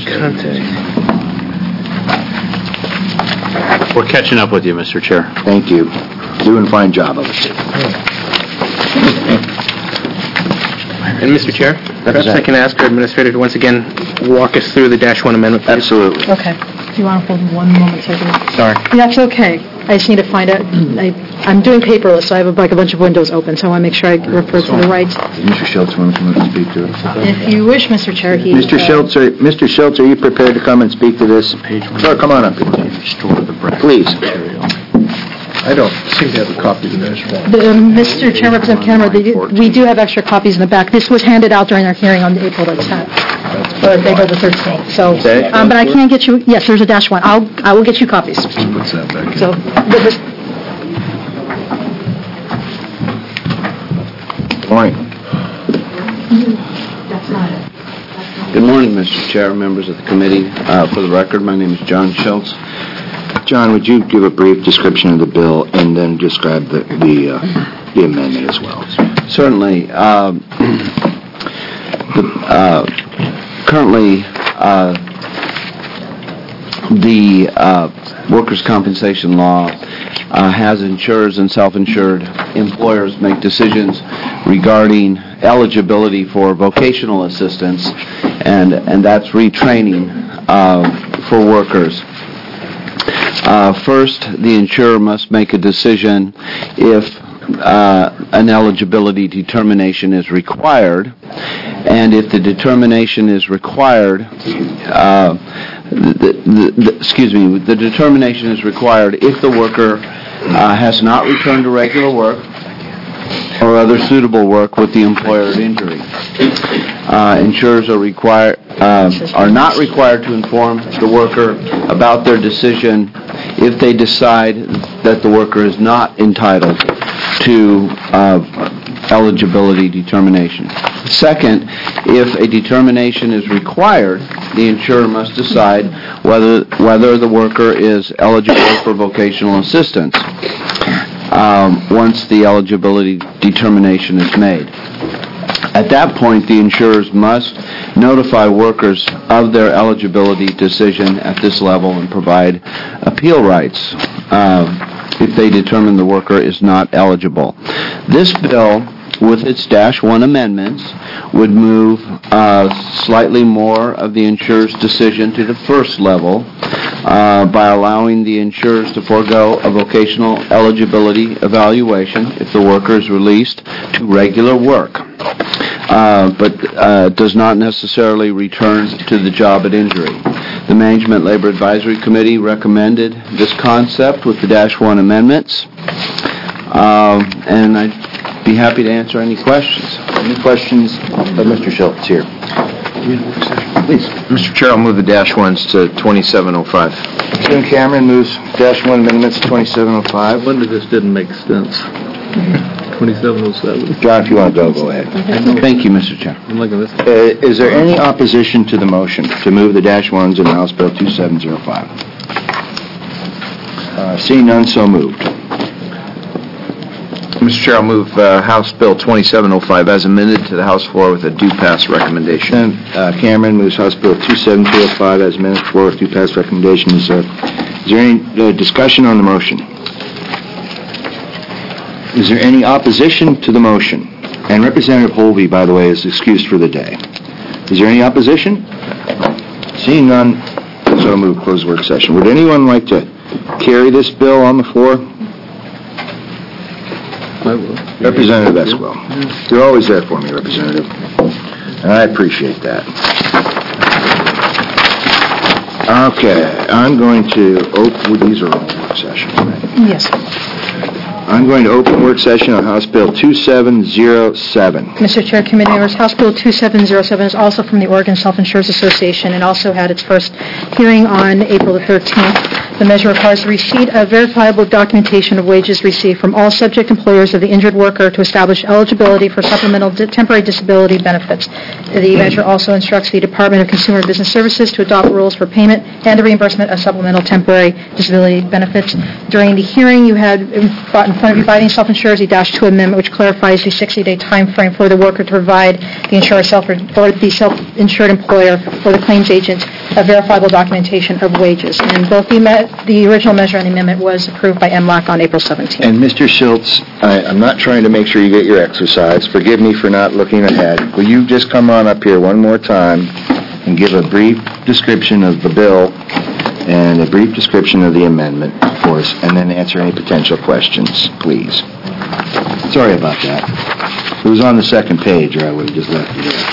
We're catching up with you, Mr. Chair. Thank you. Doing a fine job of it. And Mr. Chair, perhaps I can ask our administrator to once again walk us through the -1 amendment, please. Absolutely. Okay. Do you want to hold one moment so I can... Sorry. That's okay. I just need to find out. I'm doing paperless, so I have like a bunch of windows open, so I want to make sure I refer to the right. Mr. Schultz wants to speak to it. If you wish, Mr. Chair, he... Mr. Schultz, are you prepared to come and speak to this? Sure, come on up. Please. I don't seem to have a copy of the measure. Mr. Chair, Representative Cameron, we do have extra copies in the back. This was handed out during our hearing on April the 10th, or April the 13th. So, but I can't get you. Yes, there's a -1. I will get you copies. What's that back? So, Good morning. That's not it. Good morning, Mr. Chair, members of the committee. For the record, my name is John Schultz. John, would you give a brief description of the bill and then describe the amendment as well? Certainly. Currently, the workers' compensation law has insurers and self-insured employers make decisions regarding eligibility for vocational assistance, and that's retraining for workers. First, the insurer must make a decision if an eligibility determination is required, and if the determination is required, the determination is required if the worker has not returned to regular work or other suitable work with the employer at injury. Insurers are not required to inform the worker about their decision if they decide that the worker is not entitled to eligibility determination. Second, if a determination is required, the insurer must decide whether the worker is eligible for vocational assistance once the eligibility determination is made. At that point, the insurers must notify workers of their eligibility decision at this level and provide appeal rights if they determine the worker is not eligible. This bill, with its -1 amendments, would move slightly more of the insurer's decision to the first level by allowing the insurers to forego a vocational eligibility evaluation if the worker is released to regular work, but does not necessarily return to the job at injury. The Management Labor Advisory Committee recommended this concept with the -1 amendments, and I'd be happy to answer any questions. Any questions? Mr. Schultz here. Please. Mr. Chair, I'll move the -1s to 2705. Jim Cameron moves -1 amendments to 2705. Linda just didn't make sense. 2707. John, if you want to go ahead. Thank you, Mr. Chair. I'm looking at this. Is there any opposition to the motion to move the -1s in House Bill 2705? Seeing none, so moved. Mr. Chair, I'll move House Bill 2705 as amended to the House floor with a due pass recommendation. Cameron moves House Bill 27205 as amended to the floor with due pass recommendation. Is there any discussion on the motion? Is there any opposition to the motion? And Representative Holvey, by the way, is excused for the day. Is there any opposition? Seeing none, so move close work session. Would anyone like to carry this bill on the floor? I will. Representative Esquivel. You're always there for me, Representative. And I appreciate that. Okay, I'm going to open, these are all work sessions, right? Yes. I'm going to open work session on House Bill 2707. Mr. Chair, committee members, House Bill 2707 is also from the Oregon Self-Insurers Association and also had its first hearing on April the 13th. The measure requires the receipt of verifiable documentation of wages received from all subject employers of the injured worker to establish eligibility for supplemental temporary disability benefits. The measure also instructs the Department of Consumer and Business Services to adopt rules for payment and the reimbursement of supplemental temporary disability benefits. During the hearing, you had brought in front of you by the self-insurers the -2 amendment, which clarifies the 60-day time frame for the worker to provide the the self-insured employer for the claims agent a verifiable documentation of wages. And both the original measure and the amendment was approved by MLAC on April 17th. And Mr. Schultz, I'm not trying to make sure you get your exercise. Forgive me for not looking ahead. Will you just come on up here one more time and give a brief description of the bill and a brief description of the amendment for us, and then answer any potential questions, please. Sorry about that. It was on the second page, or I would have just left it there.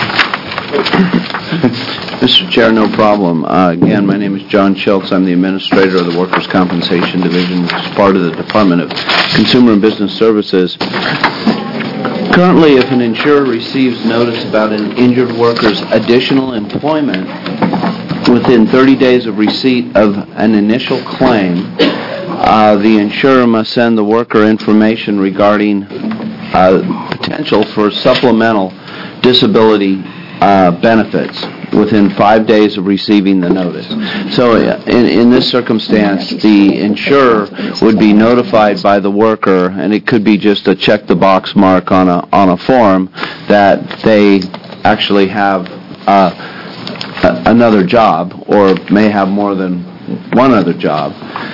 Mr. Chair, no problem. Again, my name is John Schultz. I'm the administrator of the Workers' Compensation Division, which is part of the Department of Consumer and Business Services. Currently, if an insurer receives notice about an injured worker's additional employment within 30 days of receipt of an initial claim, the insurer must send the worker information regarding potential for supplemental disability benefits within 5 days of receiving the notice. So in this circumstance, the insurer would be notified by the worker, and it could be just a check-the-box mark on a form, that they actually have another job or may have more than one other job.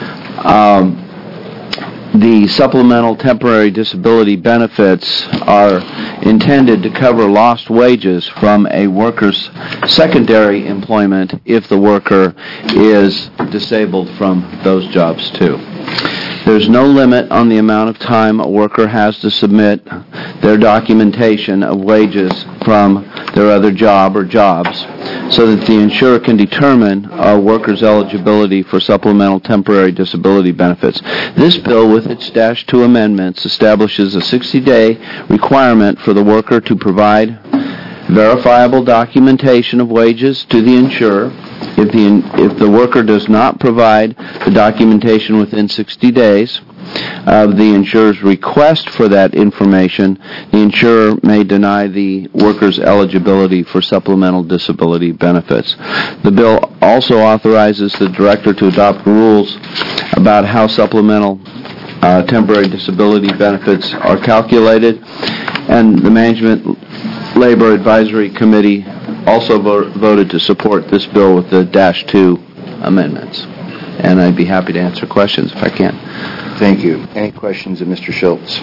The supplemental temporary disability benefits are intended to cover lost wages from a worker's secondary employment if the worker is disabled from those jobs too. There's no limit on the amount of time a worker has to submit their documentation of wages from their other job or jobs so that the insurer can determine a worker's eligibility for supplemental temporary disability benefits. This bill, with its Dash 2 amendments, establishes a 60-day requirement for the worker to provide verifiable documentation of wages to the insurer. If the worker does not provide the documentation within 60 days of the insurer's request for that information, the insurer may deny the worker's eligibility for supplemental disability benefits. The bill also authorizes the director to adopt rules about how supplemental temporary disability benefits are calculated, and the Management Labor Advisory Committee also voted to support this bill with the Dash 2 amendments. And I'd be happy to answer questions if I can. Thank you. Any questions of Mr. Schultz?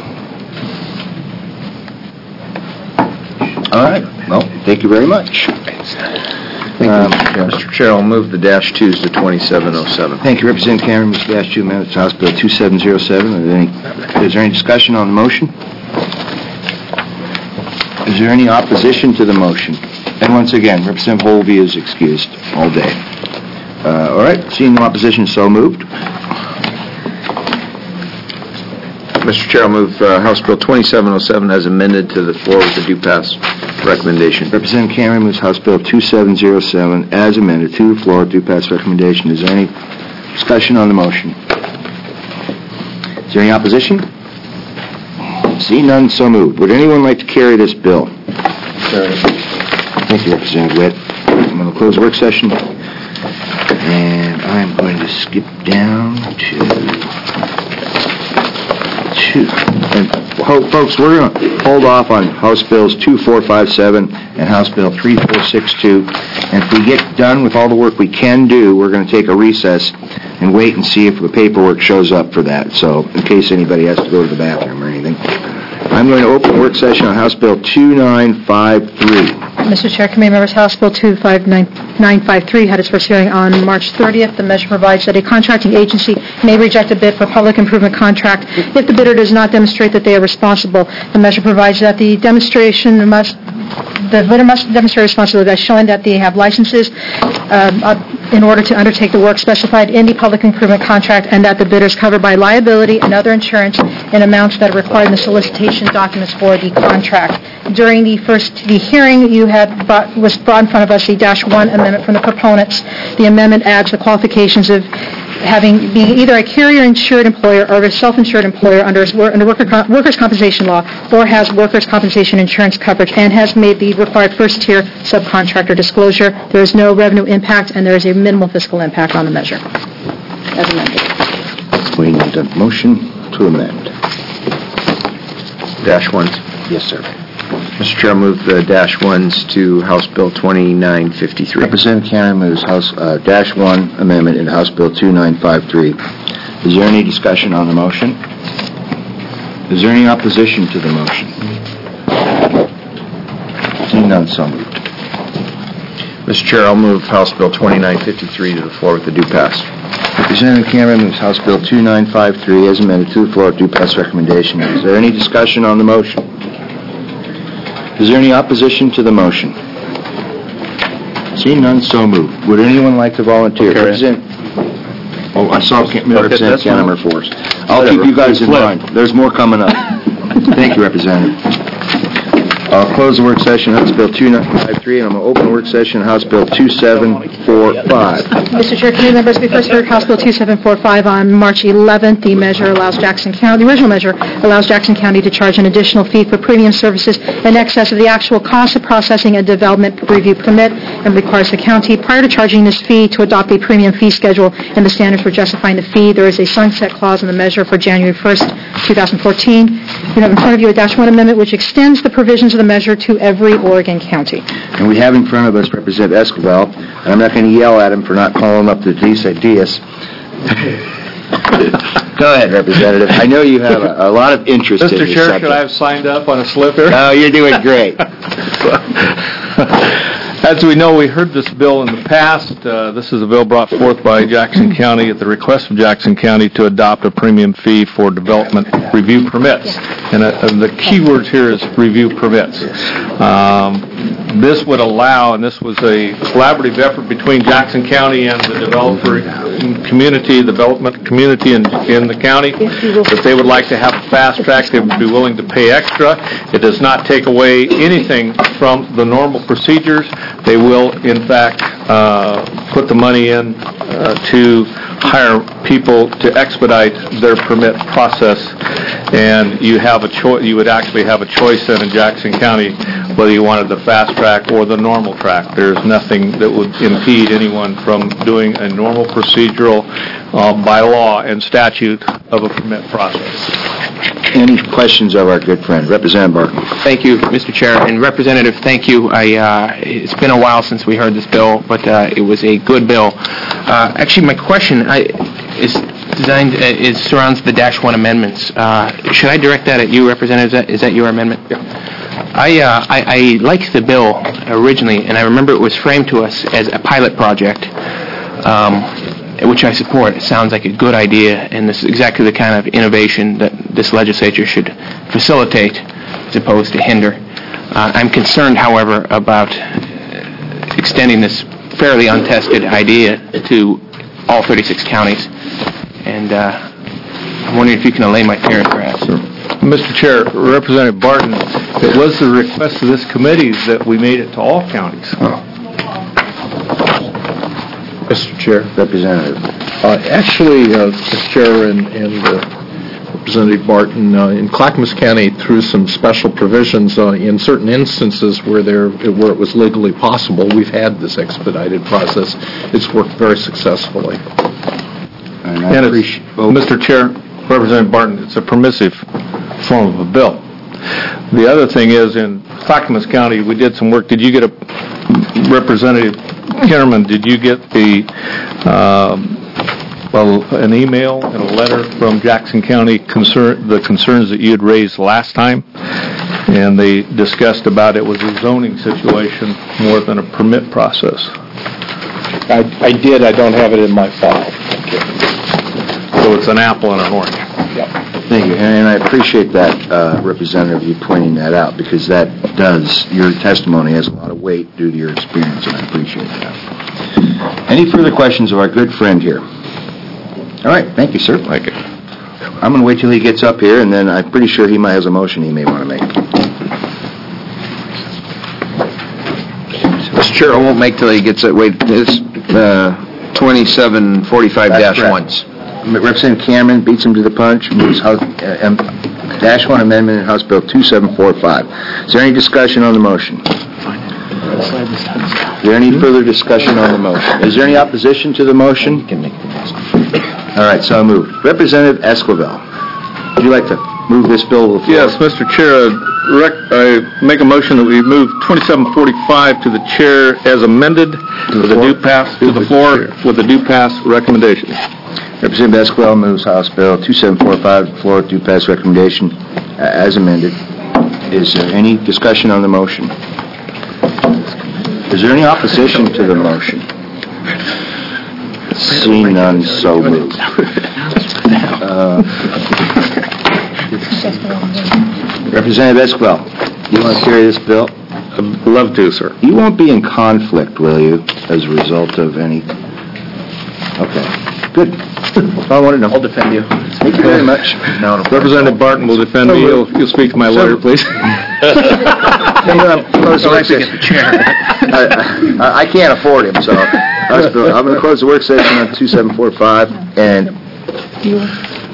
All right. Well, thank you very much. Thank you, Mr. Chair. I'll move the Dash 2s to 2707. Thank you, Representative Cameron. Mr. Dash 2 amendments to House Bill 2707. Is there any discussion on the motion? Is there any opposition to the motion? And once again, Representative Holvey is excused all day. All right. Seeing no opposition, so moved. Mr. Chair, I'll move House Bill 2707 as amended to the floor with the due pass recommendation. Representative Cameron moves House Bill 2707 as amended to the floor with due pass recommendation. Is there any discussion on the motion? Is there any opposition? See none, so moved. Would anyone like to carry this bill? Thank you, Representative Witt. I'm going to close the work session, and I'm going to skip down to... And folks, we're going to hold off on House Bills 2457 and House Bill 3462. And if we get done with all the work we can do, we're going to take a recess and wait and see if the paperwork shows up for that. So in case anybody has to go to the bathroom or anything. I'm going to open the work session on House Bill 2953. Mr. Chair, committee members, House Bill 25953 had its first hearing on March 30th. The measure provides that a contracting agency may reject a bid for a public improvement contract if the bidder does not demonstrate that they are responsible. The measure provides that the bidder must demonstrate responsibility by showing that they have licenses in order to undertake the work specified in the public improvement contract, and that the bidder is covered by liability and other insurance in amounts that are required in the solicitation documents for the contract. During the hearing, was brought in front of us the Dash 1 amendment from the proponents. The amendment adds the qualifications of being either a carrier-insured employer or a self-insured employer under workers' compensation law, or has workers' compensation insurance coverage, and has made the required first-tier subcontractor disclosure. There is no revenue impact, and there is a minimal fiscal impact on the measure, as amended. We need a motion to amend. Dash 1s? Yes, sir. Mr. Chair, I'll move the Dash 1s to House Bill 2953. Representative Cameron moves Dash 1 amendment in House Bill 2953. Is there any discussion on the motion? Is there any opposition to the motion? Seeing none, so moved. Mr. Chair, I'll move House Bill 2953 to the floor with the due pass. Representative Cameron moves House Bill 2953 as amended to the floor with due pass recommendation. Is there any discussion on the motion? Is there any opposition to the motion? Seeing none, so moved. Would anyone like to volunteer? I saw Representative Cameron first. I'll keep you guys in mind. There's more coming up. Thank you, Representative. I'll close the work session, House Bill 2953, and I'm going to open the work session, House Bill 2745. Mr. Chair, committee members, we first heard House Bill 2745 on March 11th. The original measure allows Jackson County to charge an additional fee for premium services in excess of the actual cost of processing a development review permit, and requires the county, prior to charging this fee, to adopt a premium fee schedule and the standards for justifying the fee. There is a sunset clause in the measure for January 1st, 2014. You have in front of you a Dash 1 amendment which extends the provisions of the measure to every Oregon county. And we have in front of us Representative Esquivel, and I'm not going to yell at him for not calling up the Diaz. Go ahead, Representative. I know you have a lot of interest in Mr. this Chair, subject. should I have signed up on a slip here? Oh, you're doing great. As we know, we heard this bill in the past. This is a bill brought forth by Jackson County at the request of Jackson County to adopt a premium fee for development review permits. And the key words here is review permits. This would allow, and this was a collaborative effort between Jackson County and the developer community, development community in the county, that they would like to have a fast track. They would be willing to pay extra. It does not take away anything from the normal procedures. They will, in fact, put the money in to hire people to expedite their permit process, and you have a choice. You would actually have a choice then in Jackson County whether you wanted the fast track or the normal track. There's nothing that would impede anyone from doing a normal procedural by law and statute of a permit process. Any questions of our good friend, Representative Barton? Thank you, Mr. Chair. And Representative, thank you. It's been a while since we heard this bill, but it was a good bill. Actually, my question surrounds the -1 amendments. Should I direct that at you, Representative? Is that your amendment? Yeah. I liked the bill originally, and I remember it was framed to us as a pilot project, which I support. It sounds like a good idea, and this is exactly the kind of innovation that this legislature should facilitate as opposed to hinder. I'm concerned, however, about extending this fairly untested idea to all 36 counties, and I'm wondering if you can allay my fears, perhaps. Mr. Chair, Representative Barton, it was the request of this committee that we made it to all counties. Mr. Chair. Representative. Actually, Mr. Chair and Representative Barton, in Clackamas County, through some special provisions, in certain instances where it was legally possible, we've had this expedited process. It's worked very successfully. And Mr. Chair, Representative Barton, it's a permissive form of a bill. The other thing is, in Clackamas County, we did some work. Did you get Representative Kinnerman, did you get an email and a letter from Jackson County the concerns that you had raised last time? And they discussed about it was a zoning situation more than a permit process. I did. I don't have it in my file. So it's an apple and an orange. Yep. Thank you, and I appreciate that, Representative, you pointing that out, because your testimony has a lot of weight due to your experience, and I appreciate that. Any further questions of our good friend here? All right, thank you, sir. Thank you. I'm going to wait till he gets up here, and then I'm pretty sure he might have a motion he may want to make. Mr. Chair, I won't make till he gets it. Wait, this 2745-1s. Representative Cameron beats him to the punch. Moves -1 amendment in House Bill 2745. Is there any discussion on the motion? Is there any further discussion on the motion? Is there any opposition to the motion? All right, so moved. Representative Esquivel, would you like to move this bill to the floor? Yes, Mr. Chair, I make a motion that we move 2745 to the chair as amended with a due pass to the floor with a due pass recommendation. Representative Esquivel moves House Bill 2745 to the floor with due pass recommendation as amended. Is there any discussion on the motion? Is there any opposition to the motion? Seeing none, so moved. Representative Esquivel, do you want to carry this bill? I'd love to, sir. You won't be in conflict, will you, as a result of any... Okay, good. I want to know. I'll defend you. Thank you very much. Representative Barton will defend me. You'll speak to my lawyer, please. I can't afford him, so I'm going to close the work session on 2745, and... Do you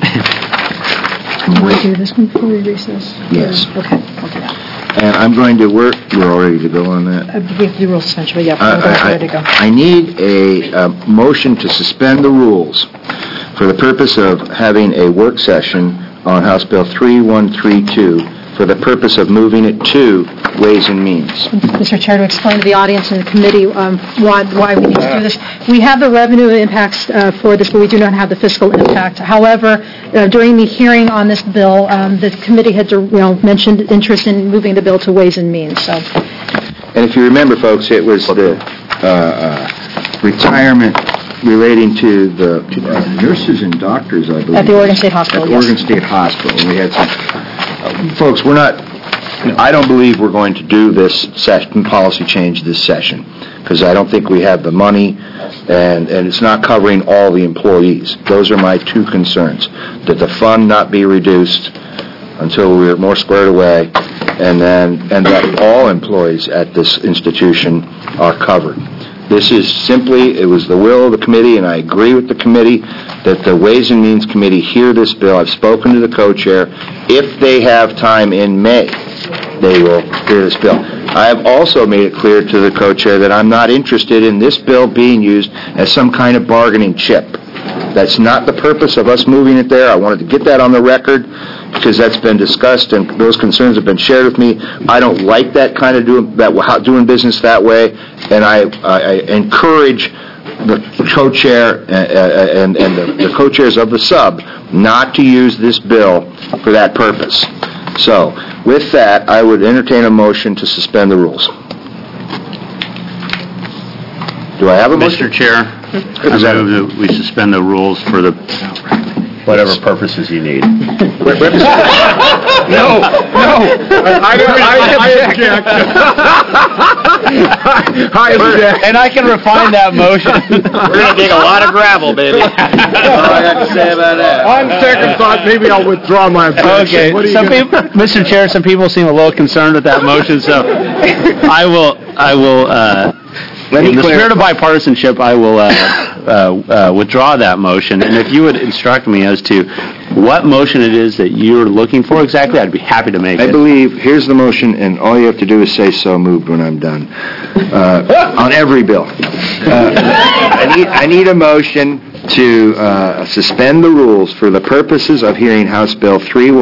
want to do this one before we recess? Yes. Okay, I'll do that. And I'm going to work... You're all ready to go on that? We have to do rule suspension, but yeah, we're ready to go. I need a motion to suspend the rules for the purpose of having a work session on House Bill 3132 for the purpose of moving it to Ways and Means. Mr. Chair, to explain to the audience and the committee why we need to do this. We have the revenue impacts for this, but we do not have the fiscal impact. However, during the hearing on this bill, the committee had mentioned interest in moving the bill to Ways and Means. So. And if you remember, folks, it was the retirement relating to the nurses and doctors, I believe. At the Oregon State Hospital, At the Oregon State Hospital. And we had some... folks, I don't believe we're going to do this policy change this session, because I don't think we have the money, and it's not covering all the employees. Those are my two concerns, that the fund not be reduced until we're more squared away, and that all employees at this institution are covered. This is simply, it was the will of the committee, and I agree with the committee, that the Ways and Means Committee hear this bill. I've spoken to the co-chair. If they have time in May, they will hear this bill. I have also made it clear to the co-chair that I'm not interested in this bill being used as some kind of bargaining chip. That's not the purpose of us moving it there. I wanted to get that on the record, because that's been discussed and those concerns have been shared with me. I don't like that kind of doing business that way, and I encourage the co-chair and the co-chairs of the sub not to use this bill for that purpose. So, with that, I would entertain a motion to suspend the rules. Do I have a motion? Mr. Chair, I move that we suspend the rules for the whatever purposes you need. No, I object. I object. And I can refine that motion. We're going to dig a lot of gravel, baby. That's all I got to say about that. On second thought, maybe I'll withdraw my objection. Okay. Mr. Chair, some people seem a little concerned with that motion, so I will. In the spirit of bipartisanship, I will withdraw that motion. And if you would instruct me as to what motion it is that you're looking for exactly, I'd be happy to make it. I believe, here's the motion, and all you have to do is say so moved when I'm done. On every bill. I need a motion to suspend the rules for the purposes of hearing House Bill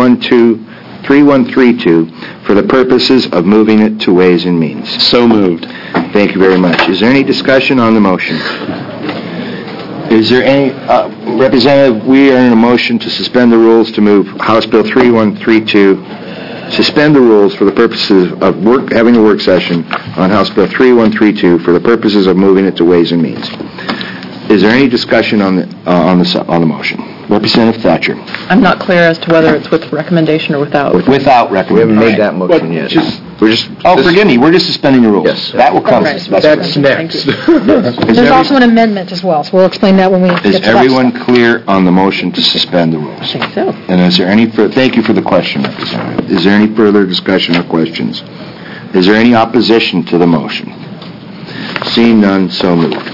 3132 for the purposes of moving it to Ways and Means. So moved. Thank you very much. Is there any discussion on the motion? Is there any, Representative, we are in a motion to suspend the rules to move House Bill 3132, suspend the rules for the purposes of having a work session on House Bill 3132 for the purposes of moving it to Ways and Means. Is there any discussion on the motion? Representative Thatcher. I'm not clear as to whether it's with recommendation or without. Without recommendation. We haven't made that motion yet. Forgive me, we're just suspending the rules. Yes. That will come. Right. That's next. There's also an amendment as well, so we'll explain that when we get to Is that everyone stuff. clear on the motion to suspend the rules? I think so. And is there any thank you for the question, Representative. Is there any further discussion or questions? Is there any opposition to the motion? Seeing none, so moved.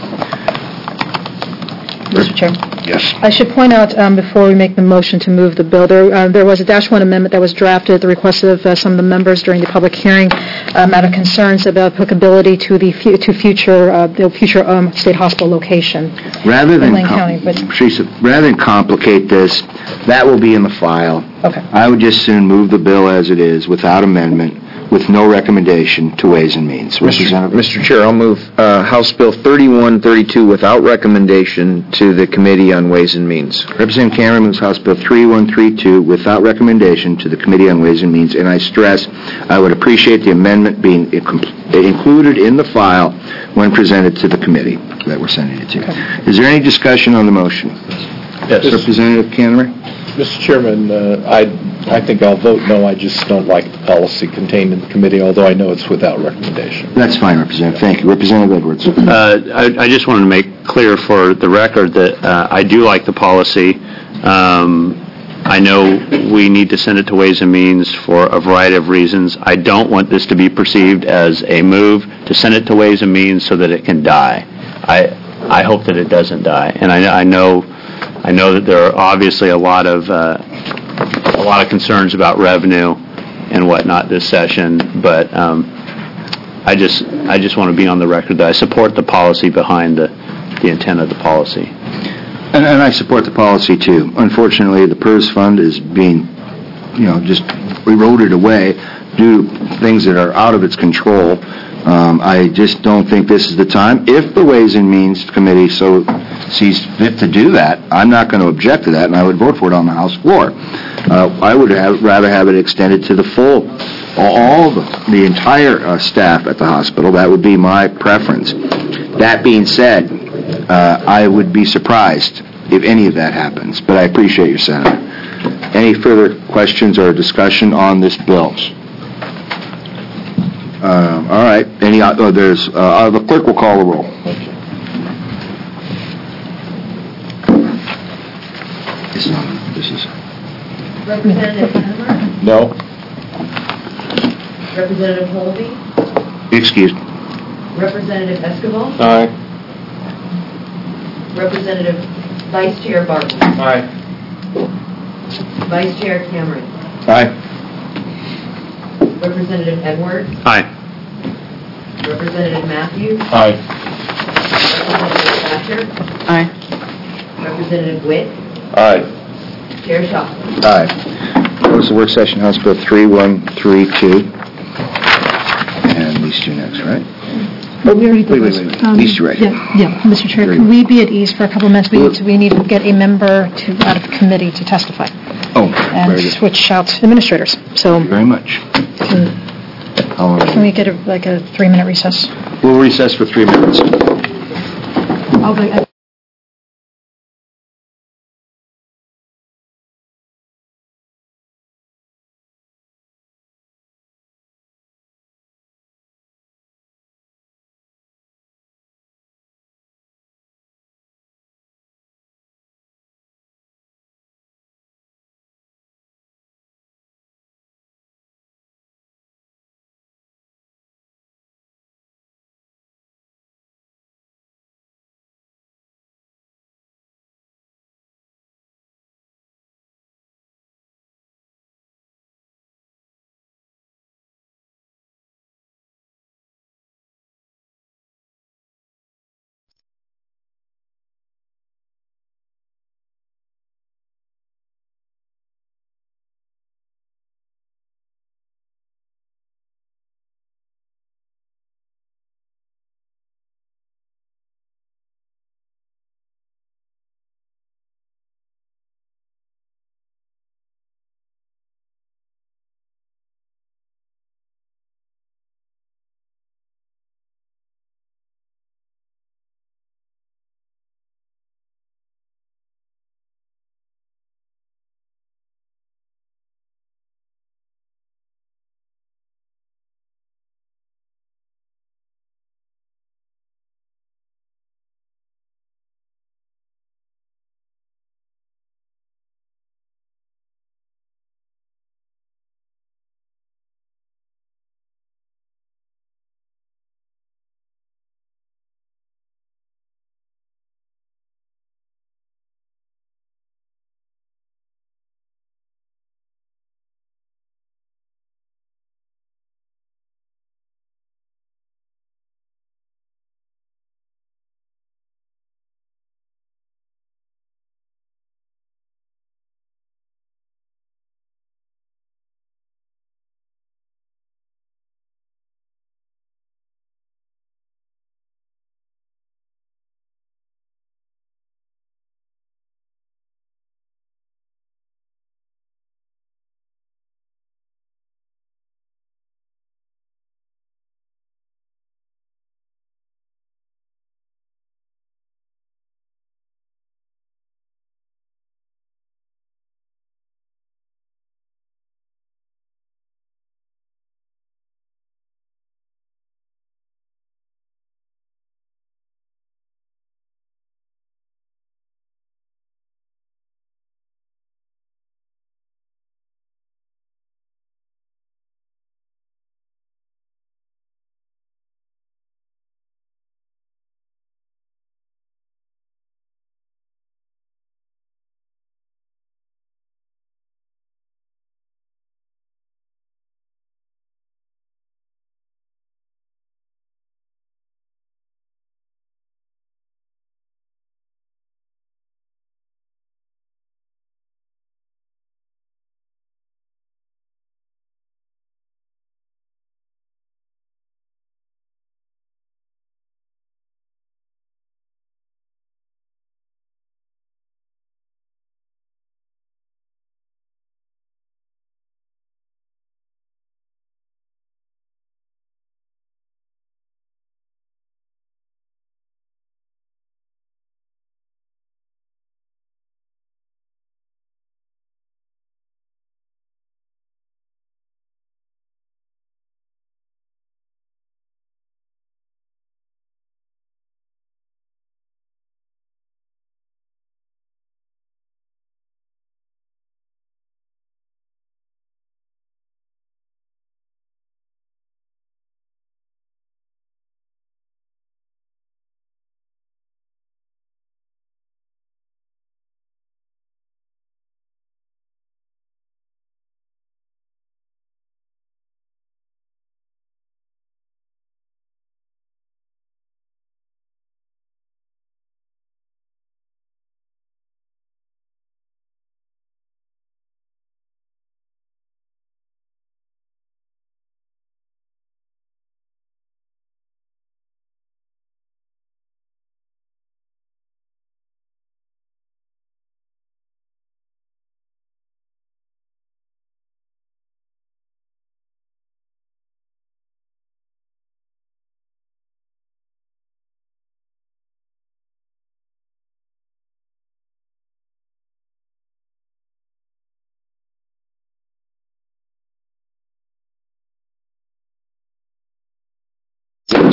Mr. Chair. Yes. I should point out, before we make the motion to move the bill, there was a -1 amendment that was drafted at the request of some of the members during the public hearing out of concerns about applicability to the future state hospital location Rather than in Lane County. Teresa, rather than complicate this, that will be in the file. Okay. I would just soon move the bill as it is, without amendment, with no recommendation to Ways and Means. Mr. Chair, I'll move House Bill 3132 without recommendation to the Committee on Ways and Means. Representative Cameron moves House Bill 3132 without recommendation to the Committee on Ways and Means, and I stress I would appreciate the amendment being included in the file when presented to the committee that we're sending it to. Okay. Is there any discussion on the motion? Yes. Representative Cameron? Mr. Chairman, I think I'll vote no. I just don't like the policy contained in the committee, although I know it's without recommendation. That's fine, Representative. Thank you. Representative Edwards. I just wanted to make clear for the record that I do like the policy. I know we need to send it to Ways and Means for a variety of reasons. I don't want this to be perceived as a move to send it to Ways and Means so that it can die. I hope that it doesn't die, and I know that there are obviously a lot of concerns about revenue and whatnot this session, but I just want to be on the record that I support the policy behind the intent of the policy. And I support the policy, too. Unfortunately, the PERS fund is being just eroded away due to things that are out of its control. I just don't think this is the time. If the Ways and Means Committee so sees fit to do that, I'm not going to object to that, and I would vote for it on the House floor. I would rather have it extended to the entire staff at the hospital. That would be my preference. That being said, I would be surprised if any of that happens, but I appreciate your sentiment. Any further questions or discussion on this bill? All right. The clerk will call the roll. This is Representative Henler? no. Representative Holby? Excuse me. Representative Escobar? Aye. Representative Vice Chair Barton? Aye. Vice Chair Cameron? Aye. Representative Edwards? Aye. Representative Matthews? Aye. Representative Thatcher? Aye. Representative Witt? Aye. Chair Schopfer? Aye. Close the work session, House Bill 3132. And these two next, right? But we already did Wait. this. These two right here. Yeah, Mr. Chair, can we be at ease for a couple of minutes? We need to get a member out of committee to testify. Oh, And very good. switch out administrators. So Thank you very much. can we get a 3-minute recess? We'll recess for 3 minutes. I'll be...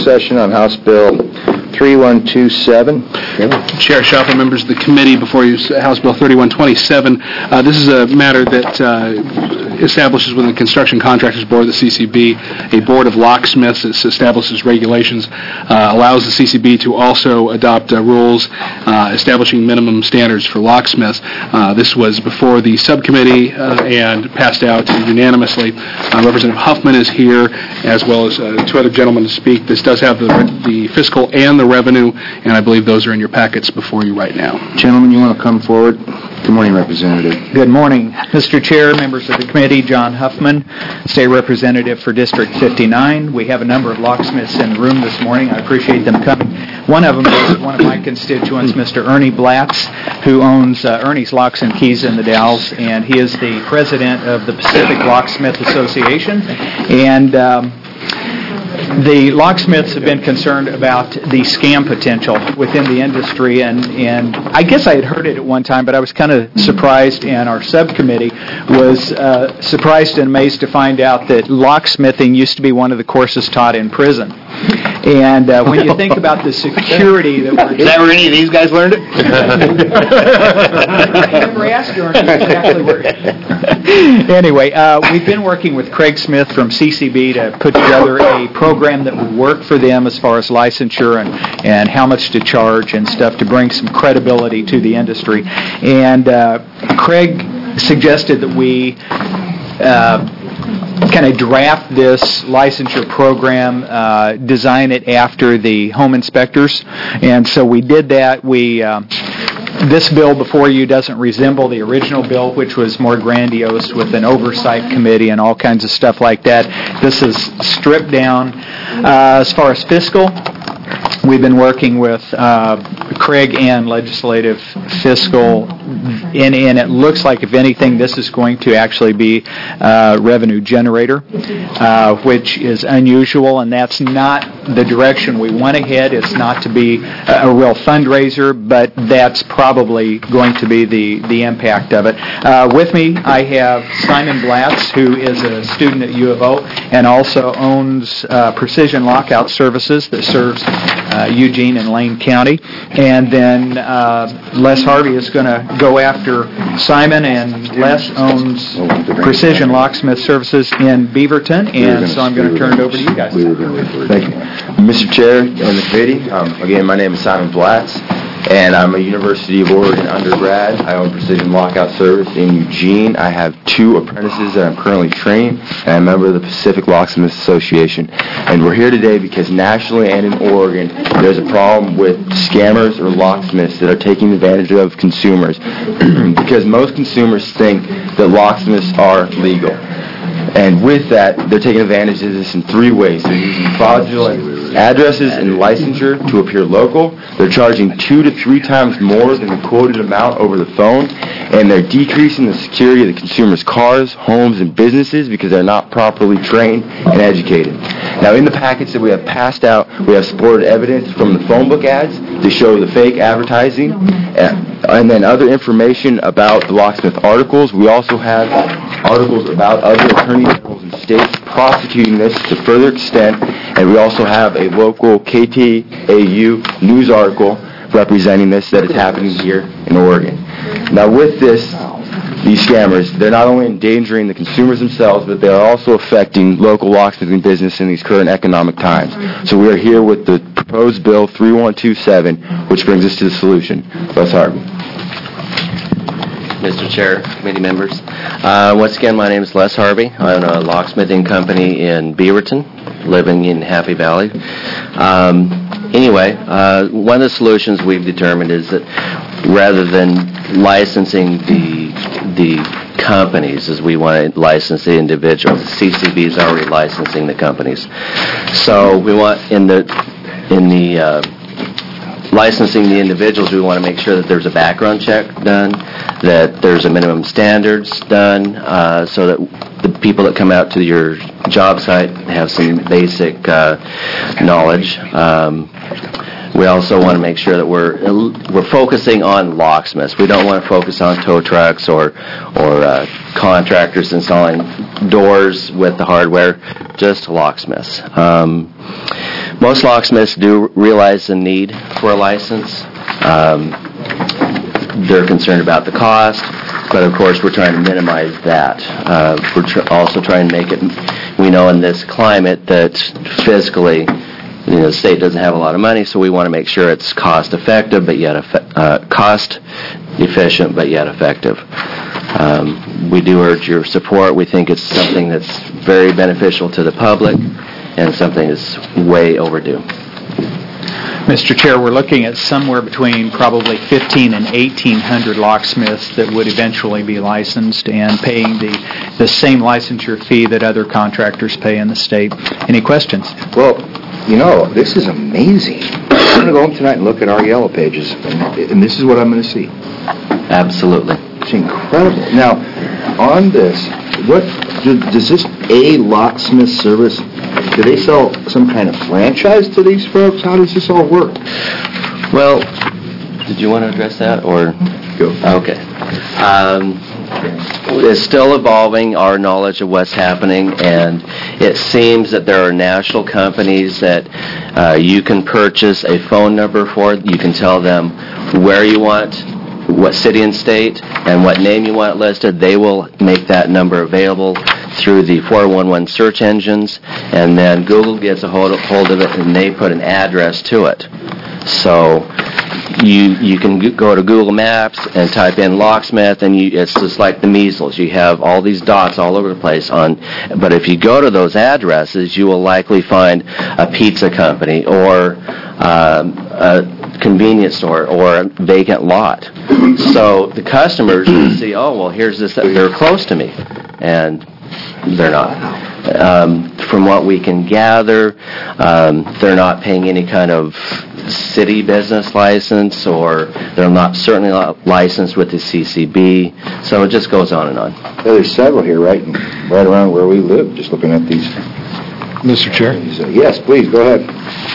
session on House Bill 3127. Chair Schaffer, members of the committee, before you, House Bill 3127. This is a matter that establishes within the Construction Contractors Board, the CCB, a board of locksmiths. It establishes regulations, allows the CCB to also adopt rules establishing minimum standards for locksmiths. This was before the subcommittee and passed out unanimously. Representative Huffman is here, as well as two other gentlemen to speak. This does have the fiscal and the revenue, and I believe those are in your packets before you right now. Gentlemen, you want to come forward? Good morning, Representative. Good morning, Mr. Chair, members of the committee. John Huffman, State Representative for District 59. We have a number of locksmiths in the room this morning. I appreciate them coming. One of them is one of my constituents, Mr. Ernie Blatz, who owns Ernie's Locks and Keys in the Dalles, and he is the president of the Pacific Locksmith Association. And the locksmiths have been concerned about the scam potential within the industry, and I guess I had heard it at one time, but I was kind of surprised, and our subcommittee was surprised and amazed to find out that locksmithing used to be one of the courses taught in prison. And when you think about the security that we're... Is that where any of these guys learned it? I never asked Ernie exactly where... Anyway, we've been working with Craig Smith from CCB to put together a program that would work for them as far as licensure and how much to charge and stuff to bring some credibility to the industry. And Craig suggested that we kind of draft this licensure program, design it after the home inspectors. And so we did that. This bill before you doesn't resemble the original bill, which was more grandiose with an oversight committee and all kinds of stuff like that. This is stripped down. As far as fiscal, we've been working with Craig and Legislative Fiscal, and it looks like, if anything, this is going to actually be a revenue generator, which is unusual, and that's not the direction we want to head. It's not to be a real fundraiser, but that's probably going to be the impact of it. With me, I have Simon Blatz, who is a student at U of O and also owns Precision Lockout Services that serves Eugene and Lane County. And then Les Harvey is going to go after Simon, and Les owns Precision Locksmith Services in Beaverton, and so I'm going to turn it over to you guys. Thank you. Mr. Chair and the committee, again, my name is Simon Blatz, and I'm a University of Oregon undergrad. I own Precision Lockout Service in Eugene. I have 2 apprentices that I'm currently training, and I'm a member of the Pacific Locksmith Association. And we're here today because nationally and in Oregon, there's a problem with scammers or locksmiths that are taking advantage of consumers because most consumers think that locksmiths are legal. And with that, they're taking advantage of this in 3 ways. They're using fraudulent addresses and licensure to appear local. They're charging 2 to 3 times more than the quoted amount over the phone. And they're decreasing the security of the consumer's cars, homes, and businesses because they're not properly trained and educated. Now, in the packets that we have passed out, we have supported evidence from the phone book ads to show the fake advertising, and then other information about the locksmith articles. We also have articles about other attorney generals in states prosecuting this to further extent, and we also have a local KTAU news article representing this that is happening here in Oregon. Now, with this, these scammers, they're not only endangering the consumers themselves, but they are also affecting local locksmithing business in these current economic times. So we are here with the proposed bill 3127, which brings us to the solution. Les Harvey. Mr. Chair, committee members. Once again, my name is Les Harvey. I own a locksmithing company in Beaverton, living in Happy Valley. Anyway, one of the solutions we've determined is that rather than licensing the companies, as we want to license the individuals, the CCB is already licensing the companies. So we want in the licensing the individuals, we want to make sure that there's a background check done, that there's a minimum standards done, so that the people that come out to your job site have some basic knowledge. We also want to make sure that we're focusing on locksmiths. We don't want to focus on tow trucks or contractors installing doors with the hardware, just locksmiths. Most locksmiths do realize the need for a license. They're concerned about the cost, but of course we're trying to minimize that. We're also trying to make it, we know in this climate that fiscally, the state doesn't have a lot of money, so we want to make sure it's cost effective, but yet cost efficient, but yet effective. We do urge your support. We think it's something that's very beneficial to the public and something that's way overdue. Mr. Chair, we're looking at somewhere between probably 1,500 and 1,800 locksmiths that would eventually be licensed and paying the same licensure fee that other contractors pay in the state. Any questions? Well, this is amazing. I'm going to go home tonight and look at our yellow pages, and this is what I'm going to see. Absolutely. It's incredible. Now, on this, does this A Locksmith Service, do they sell some kind of franchise to these folks? How does this all work? Well, did you want to address that, or? Go. Okay. It's still evolving, our knowledge of what's happening, and it seems that there are national companies that you can purchase a phone number for. You can tell them where you want, what city and state, and what name you want listed. They will make that number available through the 411 search engines, and then Google gets a hold of it, and they put an address to it. So you can go to Google Maps and type in locksmith, and it's just like the measles. You have all these dots all over the place. But if you go to those addresses, you will likely find a pizza company or a convenience store or a vacant lot. So the customers will see, oh, well, here's this. They're close to me, and they're not. From what we can gather, they're not paying any kind of city business license, or they're certainly not licensed with the CCB. So it just goes on and on. There's several here right around where we live, just looking at these. Mr. Chair? Yes, please, go ahead.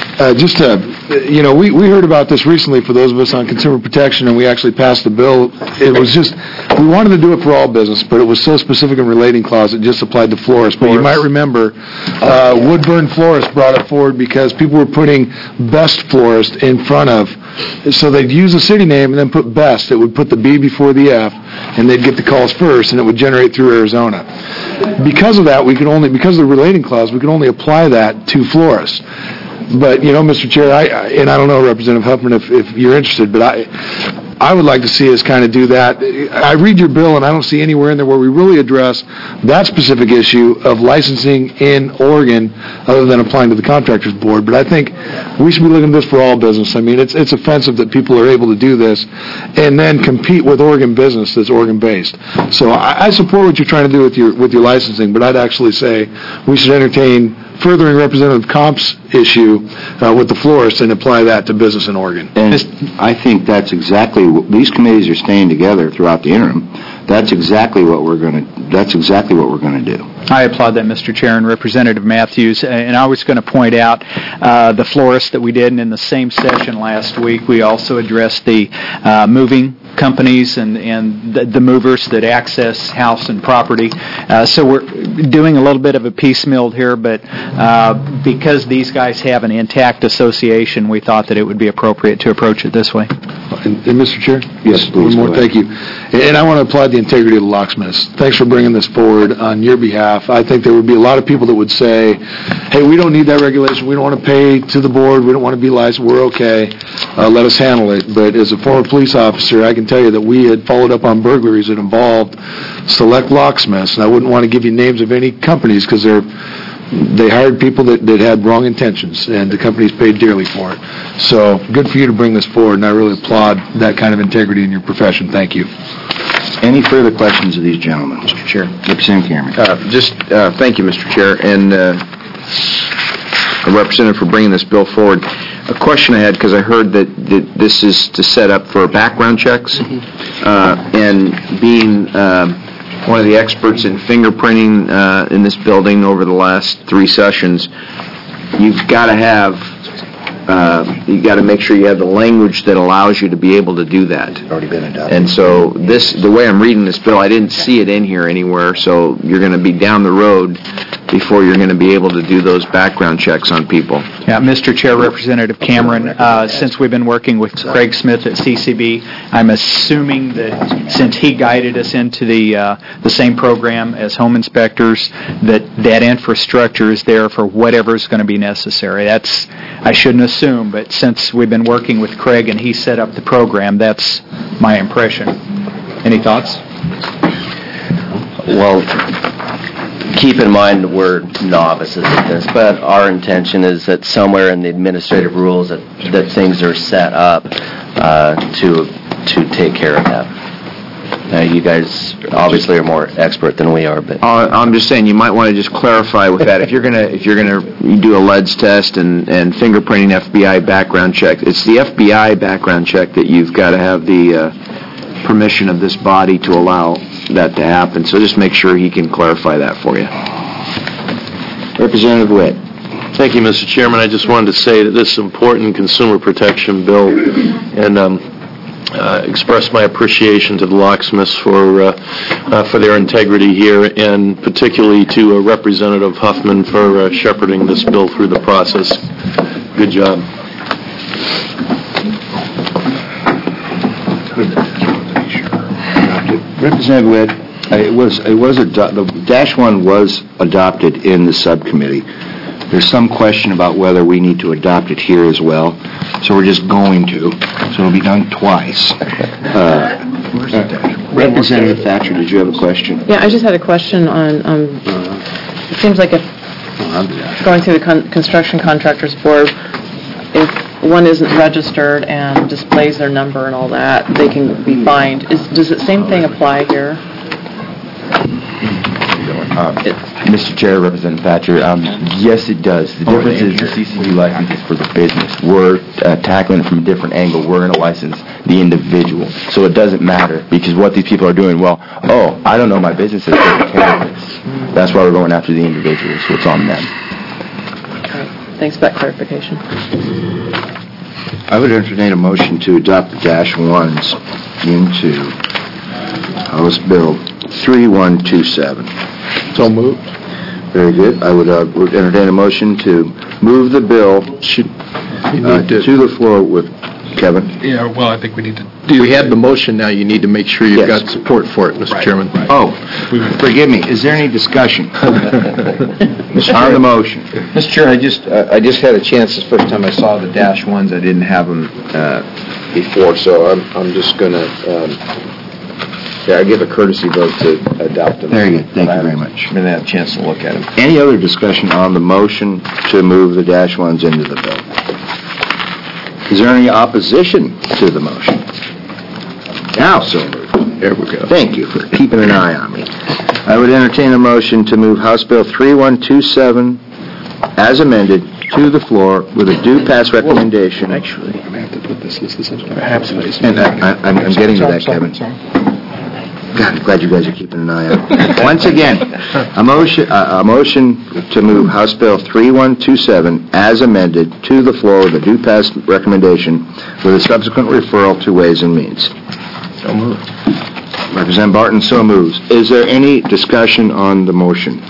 We heard about this recently for those of us on consumer protection, and we actually passed the bill. It was just, we wanted to do it for all business, but it was so specific in relating clause, it just applied to florists. But you might remember, Woodburn Florist brought it forward because people were putting Best Florist in front of, so they'd use a city name and then put Best. It would put the B before the F, and they'd get the calls first, and it would generate through Arizona. Because of that, because of the relating clause, we could only apply that to florists. But, Mr. Chair, I don't know, Representative Huffman, if you're interested, but I would like to see us kind of do that. I read your bill, and I don't see anywhere in there where we really address that specific issue of licensing in Oregon other than applying to the Contractors Board. But I think we should be looking at this for all business. I mean, it's offensive that people are able to do this and then compete with Oregon business that's Oregon-based. So I support what you're trying to do with your licensing, but I'd actually say we should entertain furthering Representative Comp's issue with the florists and apply that to business in Oregon. And I think that's exactly these committees are staying together throughout the interim. That's exactly what we're going to do. I applaud that, Mr. Chair, and Representative Matthews. And I was going to point out the florists that we did, and in the same session last week, we also addressed the moving companies and the movers that access house and property. So we're doing a little bit of a piecemeal here, but because these guys have an intact association, we thought that it would be appropriate to approach it this way. And Mr. Chair? Yes, please. One more, thank you. And I want to applaud the integrity of the locksmiths. Thanks for bringing this forward on your behalf. I think there would be a lot of people that would say, hey, we don't need that regulation. We don't want to pay to the board. We don't want to be licensed. We're okay. Let us handle it. But as a former police officer, I can tell you that we had followed up on burglaries that involved select locksmiths. And I wouldn't want to give you names of any companies because they hired people that had wrong intentions, and the companies paid dearly for it. So good for you to bring this forward, and I really applaud that kind of integrity in your profession. Thank you. Any further questions of these gentlemen? Mr. Chair. Representative Cameron. Thank you, Mr. Chair, and Representative for bringing this bill forward. A question I had, because I heard that this is to set up for background checks, and being one of the experts in fingerprinting in this building over the last 3 sessions, you've got to make sure you have the language that allows you to be able to do that. It's already been adopted. And so the way I'm reading this bill, I didn't see it in here anywhere, so you're going to be down the road before you're going to be able to do those background checks on people. Yeah, Mr. Chair, Representative Cameron, since we've been working with Craig Smith at CCB, I'm assuming that since he guided us into the same program as home inspectors, that infrastructure is there for whatever is going to be necessary. I shouldn't assume, but since we've been working with Craig and he set up the program, that's my impression. Any thoughts? Well, keep in mind we're novices at this, but our intention is that somewhere in the administrative rules that things are set up to take care of that. You guys obviously are more expert than we are, but I'm just saying you might want to just clarify with that. If you're gonna do a LEDS test and fingerprinting FBI background check, it's the FBI background check that you've got to have the permission of this body to allow that to happen. So just make sure he can clarify that for you. Representative Witt. Thank you, Mr. Chairman. I just wanted to say that this important consumer protection bill and express my appreciation to the locksmiths for their integrity here, and particularly to Representative Huffman for shepherding this bill through the process. Good job. Representative Witt, the -1 was adopted in the subcommittee. There's some question about whether we need to adopt it here as well, so we're just going to. So it'll be done twice. Representative Thatcher, did you have a question? Yeah, I just had a question on, it seems like if going through the construction contractors board, if one isn't registered and displays their number and all that, they can be fined. Does the same thing apply here? Mr. Chair, Representative Thatcher, yes, it does. The difference is the CCB license is for the business. We're tackling it from a different angle. We're going to license the individual. So it doesn't matter, because what these people are doing, I don't know my business is taking care of this. That's why we're going after the individual, so it's on them. Thanks for that clarification. I would entertain a motion to adopt the -1s into House Bill 3127. So moved. Very good. I would entertain a motion to move the bill to the floor with Kevin. Yeah, well, I think we need to We have the motion now. You need to make sure you've got support for it, Mr. Chairman. Oh, forgive me. Is there any discussion on the motion? Mr. Chair, I just had a chance. The first time I saw the -1s, I didn't have them before, so I'm just going to I give a courtesy vote to adopt them. Very good. Thank you very much. I didn't have a chance to look at them. Any other discussion on the motion to move the -1s into the bill? Is there any opposition to the motion? Now, so moved. There we go. Thank you for keeping an eye on me. I would entertain a motion to move House Bill 3127 as amended to the floor with a due pass recommendation. Actually, I'm going to have to put this as the subject. And I'm getting to that, Kevin. God, I'm glad you guys are keeping an eye on it. Once again, a motion to move House Bill 3127 as amended to the floor with a due pass recommendation with a subsequent referral to Ways and Means. So moved. Representative Barton so moves. Is there any discussion on the motion?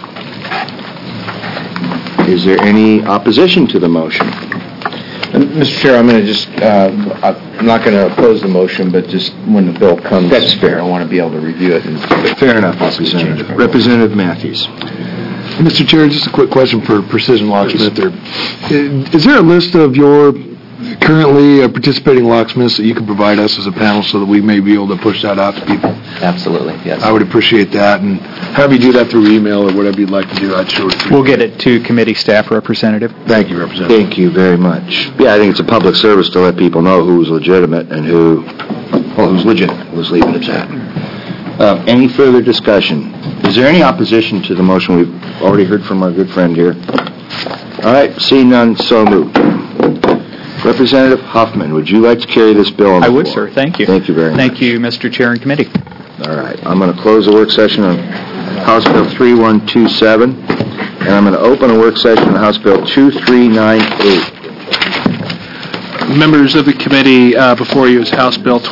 Is there any opposition to the motion? Mr. Chair, I'm going to just, I'm not going to oppose the motion, but just when the bill comes. That's fair. I want to be able to review it. Fair enough, Representative. Representative Matthews. Mr. Chair, just a quick question for Precision Locksmith there. Is there a list of your currently participating locksmiths that you can provide us as a panel so that we may be able to push that out to people? Absolutely, yes. I would appreciate that, and have you do that through email or whatever you'd like to do. I'd show it to you. We'll get it to committee staff, Representative. Thank you, Representative. Thank you very much. Yeah, I think it's a public service to let people know who's legitimate and who's legitimate. Let's leave it at that. Any further discussion? Is there any opposition to the motion? We've already heard from our good friend here. All right, seeing none, so moved. Representative Huffman, would you like to carry this bill on the floor? I would, sir. Thank you. Thank you very much. Thank you, Mr. Chair and committee. All right. I'm going to close the work session on House Bill 3127, and I'm going to open a work session on House Bill 2398. Members of the committee, before you is House Bill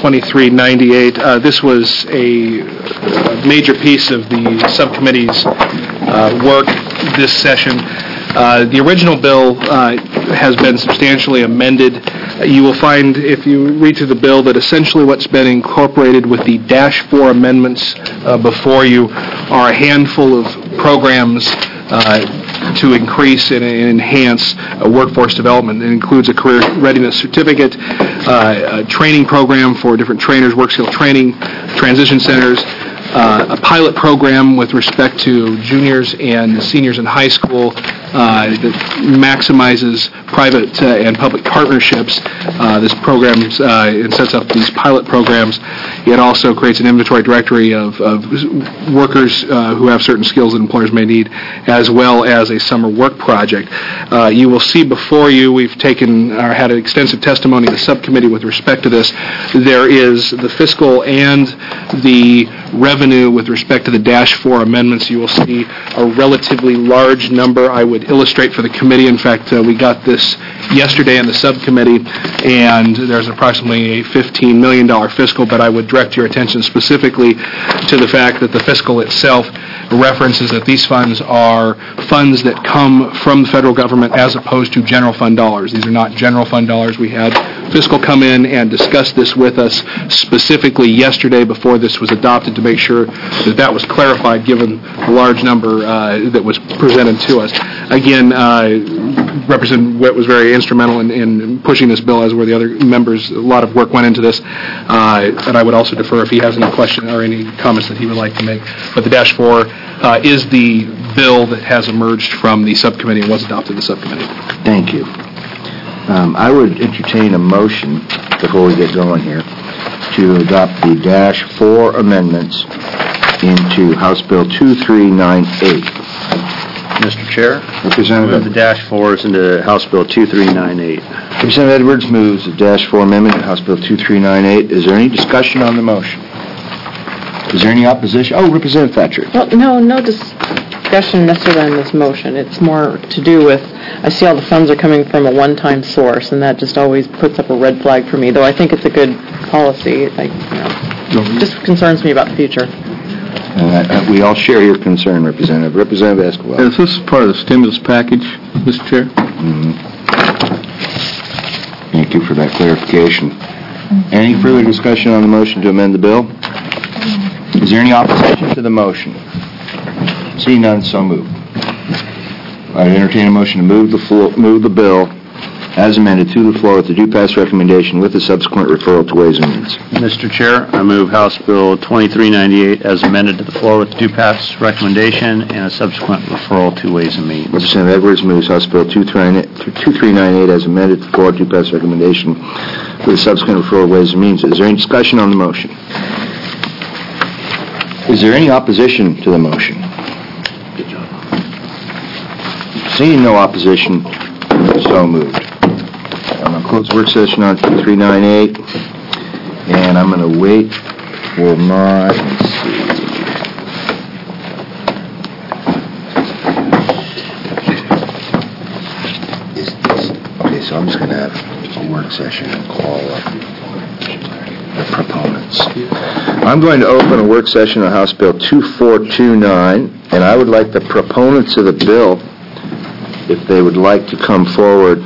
2398. This was a major piece of the subcommittee's work this session. The original bill has been substantially amended. You will find, if you read through the bill, that essentially what's been incorporated with the -4 amendments before you are a handful of programs to increase and enhance workforce development. It includes a career readiness certificate, a training program for different trainers, work skill training, transition centers, a pilot program with respect to juniors and seniors in high school that maximizes private and public partnerships. This program sets up these pilot programs. It also creates an inventory directory of workers who have certain skills that employers may need, as well as a summer work project. You will see before you, we've taken or had an extensive testimony in the subcommittee with respect to this. There is the fiscal and the revenue with respect to the -4 amendments. You will see a relatively large number. I would illustrate for the committee. In fact, we got this yesterday in the subcommittee, and there's approximately a $15 million fiscal, but I would direct your attention specifically to the fact that the fiscal itself references that these funds are funds that come from the federal government as opposed to general fund dollars. These are not general fund dollars. We had fiscal come in and discuss this with us specifically yesterday before this was adopted to make sure that that was clarified given the large number that was presented to us. Again, Representative Witt was very instrumental in pushing this bill, as were the other members. A lot of work went into this, and I would also defer if he has any question or any comments that he would like to make. But the -4 is the bill that has emerged from the subcommittee and was adopted in the subcommittee. Thank you. I would entertain a motion before we get going here to adopt the -4 amendments into House Bill 2398. Mr. Chair, Representative. move the -4s into House Bill 2398. Representative Edwards moves the -4 amendment to House Bill 2398. Is there any discussion on the motion? Is there any opposition? Oh, Representative Thatcher. Well, no discussion necessarily on this motion. It's more to do with, I see all the funds are coming from a one-time source, and that just always puts up a red flag for me, though I think it's a good policy. It just concerns me about the future. We all share your concern, Representative. Representative Esquivel. Is this part of the stimulus package, Mr. Chair? Mm-hmm. Thank you for that clarification. Any further discussion on the motion to amend the bill? Is there any opposition to the motion? Seeing none, so moved. I entertain a motion to move the bill as amended to the floor with the due pass recommendation with the subsequent referral to Ways and Means. Mr. Chair, I move House Bill 2398 as amended to the floor with due pass recommendation and a subsequent referral to Ways and Means. Representative Edwards moves House Bill 2398 as amended to the floor with due pass recommendation with a subsequent referral to Ways and Means. Is there any discussion on the motion? Is there any opposition to the motion? Seeing no opposition, so moved. I'm going to close work session on 2398, and I'm going to wait for my, let's see. Okay, so I'm just going to have a work session and call up the proponents. I'm going to open a work session on House Bill 2429, and I would like the proponents of the bill, if they would like to come forward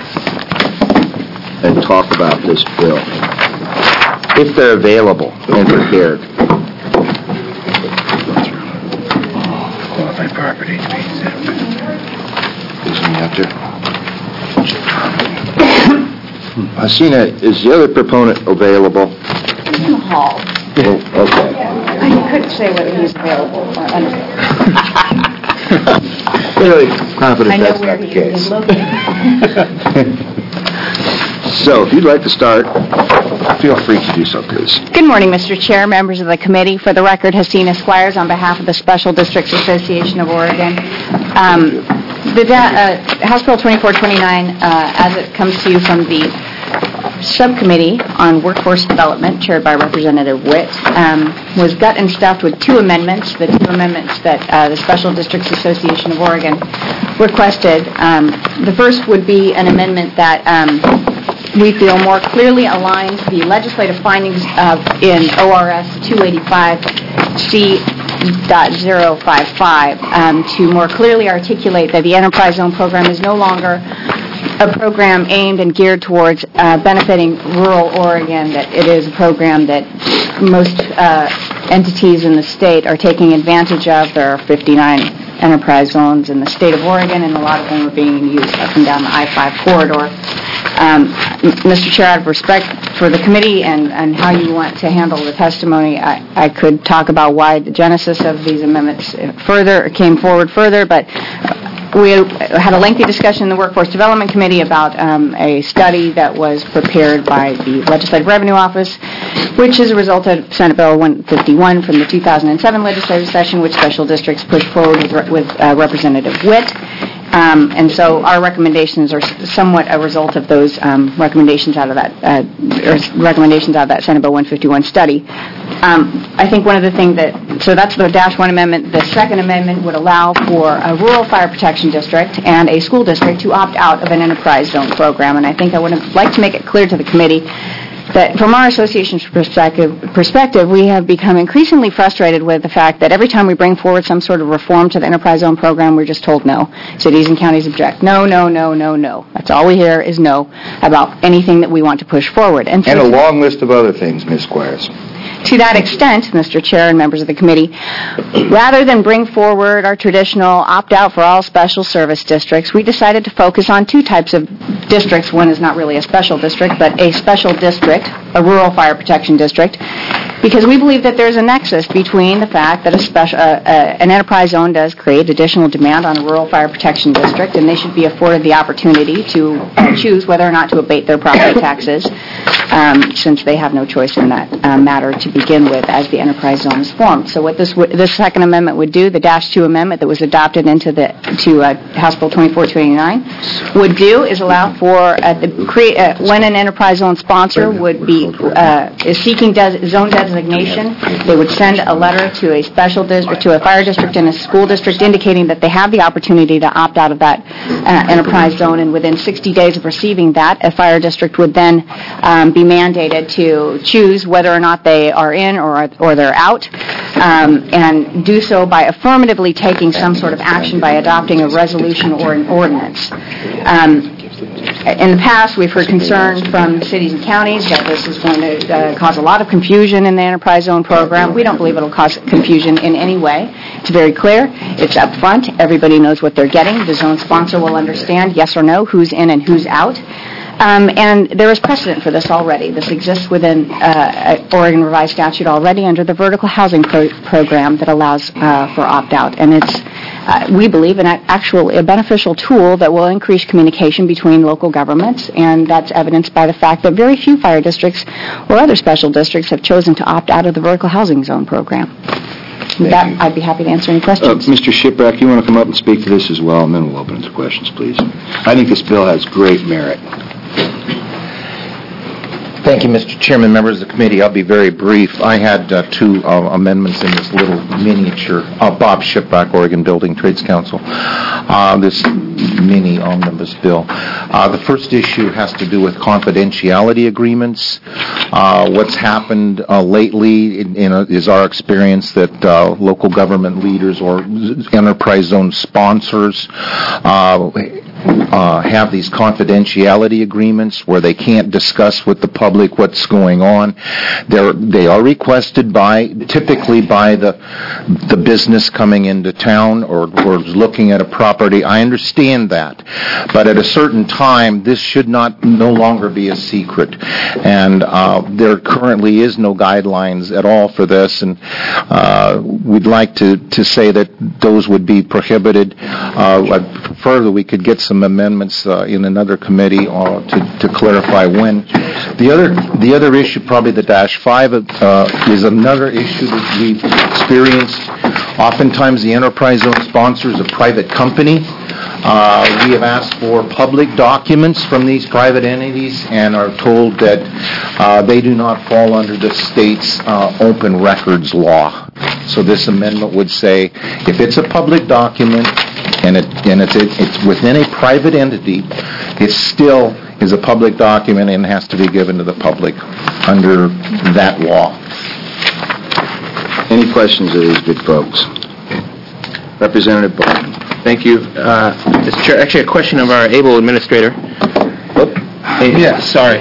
and talk about this bill, if they're available and prepared. Qualified property to be exempt. Hasina, is the other proponent available? In the hall. Oh, okay. I couldn't say whether he's available or unavailable. Really confident I know that's where not the he case. is located. So, if you'd like to start, feel free to do so, please. Good morning, Mr. Chair, members of the committee. For the record, Hasina Squires on behalf of the Special Districts Association of Oregon. House Bill 2429, as it comes to you from the Subcommittee on Workforce Development, chaired by Representative Witt, was gut and stuffed with two amendments, the two amendments that the Special Districts Association of Oregon requested. The first would be an amendment that we feel more clearly aligns the legislative findings in ORS 285C .055 to more clearly articulate that the Enterprise Zone program is no longer a program aimed and geared towards benefiting rural Oregon, that it is a program that most entities in the state are taking advantage of. There are 59 enterprise zones in the state of Oregon, and a lot of them are being used up and down the I-5 corridor. Mr. Chair, out of respect for the committee and how you want to handle the testimony, I could talk about why the genesis of these amendments came forward further, but we had a lengthy discussion in the Workforce Development Committee about a study that was prepared by the Legislative Revenue Office, which is a result of Senate Bill 151 from the 2007 legislative session, which special districts pushed forward with Representative Witt. And so our recommendations are somewhat a result of those recommendations out of that Senate Bill 151 study. I think one of the things so that's the -1 amendment. The second amendment would allow for a rural fire protection district and a school district to opt out of an enterprise zone program. And I think I would like to make it clear to the committee that from our association's perspective, we have become increasingly frustrated with the fact that every time we bring forward some sort of reform to the enterprise zone program, we're just told no. Cities and counties object. No, no, no, no, no. That's all we hear is no about anything that we want to push forward. And a long list of other things, Ms. Squires. To that extent, Mr. Chair and members of the committee, rather than bring forward our traditional opt-out for all special service districts, we decided to focus on two types of districts. One is not really a special district, but a special district, a rural fire protection district, because we believe that there's a nexus between the fact that an enterprise zone does create additional demand on a rural fire protection district, and they should be afforded the opportunity to choose whether or not to abate their property taxes, since they have no choice in that matter to begin with as the enterprise zone is formed. So what this second amendment would do, the -2 amendment that was adopted into House Bill 2429, would do is allow for when an enterprise zone sponsor would be is seeking zone designation, they would send a letter to a special district, to a fire district and a school district indicating that they have the opportunity to opt out of that enterprise zone, and within 60 days of receiving that, a fire district would then be mandated to choose whether or not they are in or they're out, and do so by affirmatively taking some sort of action by adopting a resolution or an ordinance. In the past, we've heard concern from cities and counties that this is going to cause a lot of confusion in the enterprise zone program. We don't believe it will cause confusion in any way. It's very clear. It's up front. Everybody knows what they're getting. The zone sponsor will understand, yes or no, who's in and who's out. And there is precedent for this already. This exists within Oregon Revised Statute already under the vertical housing program that allows for opt-out. And it's, we believe, a beneficial tool that will increase communication between local governments, and that's evidenced by the fact that very few fire districts or other special districts have chosen to opt out of the vertical housing zone program. With that, I'd be happy to answer any questions. Mr. Shiprack, you want to come up and speak to this as well, and then we'll open it to questions, please. I think this bill has great merit. Thank you, Mr. Chairman, members of the committee. I'll be very brief. I had two amendments in this little miniature, Bob Shiprack, Oregon Building Trades Council, this mini omnibus bill. The first issue has to do with confidentiality agreements. What's happened lately is our experience that local government leaders or enterprise zone sponsors have these confidentiality agreements where they can't discuss with the public what's going on. They are requested typically by the business coming into town or looking at a property. I understand that, but at a certain time, this should no longer be a secret. And there currently is no guidelines at all for this, and we'd like to say that those would be prohibited. I'd prefer that we could get some amendments in another committee to clarify when. The other issue, probably the -5, is another issue that we've experienced. Oftentimes the enterprise zone sponsor is a private company. We have asked for public documents from these private entities and are told that they do not fall under the state's open records law. So this amendment would say if it's a public document and it's within a private entity, it still is a public document and has to be given to the public under that law. Any questions of these good folks? Representative Barton. Thank you. Mr. Chair, actually a question of our able administrator. Yes. Sorry.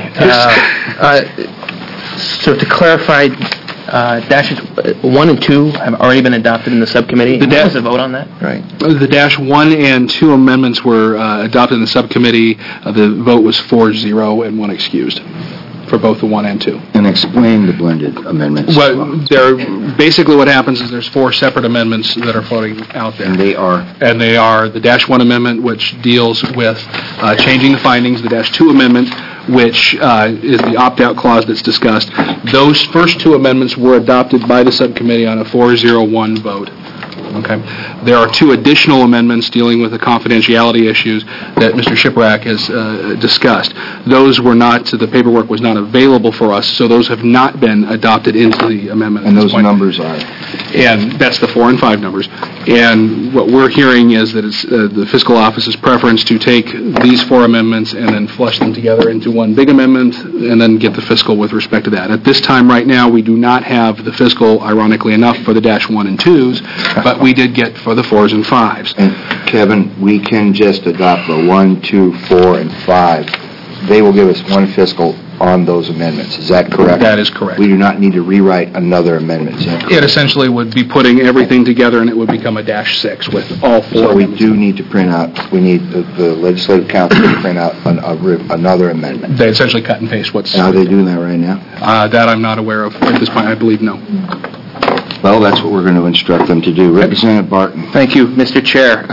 So to clarify, dashes 1 and 2 have already been adopted in the subcommittee. There was a vote on that, right? The dash 1 and 2 amendments were adopted in the subcommittee. The vote was 4-0 and 1 excused for both the 1 and 2. And explain the blended amendments. Well, basically what happens is there's 4 separate amendments that are floating out there. And they are? And they are the dash 1 amendment, which deals with changing the findings, the dash 2 amendment, which is the opt-out clause that's discussed. Those first 2 amendments were adopted by the subcommittee on a 4-0-1 vote. Okay. There are 2 additional amendments dealing with the confidentiality issues that Mr. Shiprack has discussed. Those were not, the paperwork was not available for us, so those have not been adopted into the amendment. And those numbers are? And that's the 4 and 5 numbers. And what we're hearing is that it's the fiscal office's preference to take these 4 amendments and then flush them together into one big amendment and then get the fiscal with respect to that. At this time right now, we do not have the fiscal, ironically enough, for the dash 1 and 2s, but we did get for the 4s and 5s. And Kevin, we can just adopt the 1, 2, 4, and 5. They will give us one fiscal on those amendments. Is that correct? That is correct. We do not need to rewrite another amendment. It essentially would be putting everything together, and it would become a dash 6 with all 4. So we do need to print out, we need the legislative council to print out another amendment. They essentially cut and paste what's... Are they doing that right now? That I'm not aware of at this point. I believe no. Well, that's what we're going to instruct them to do. Representative Barton. Thank you, Mr. Chair.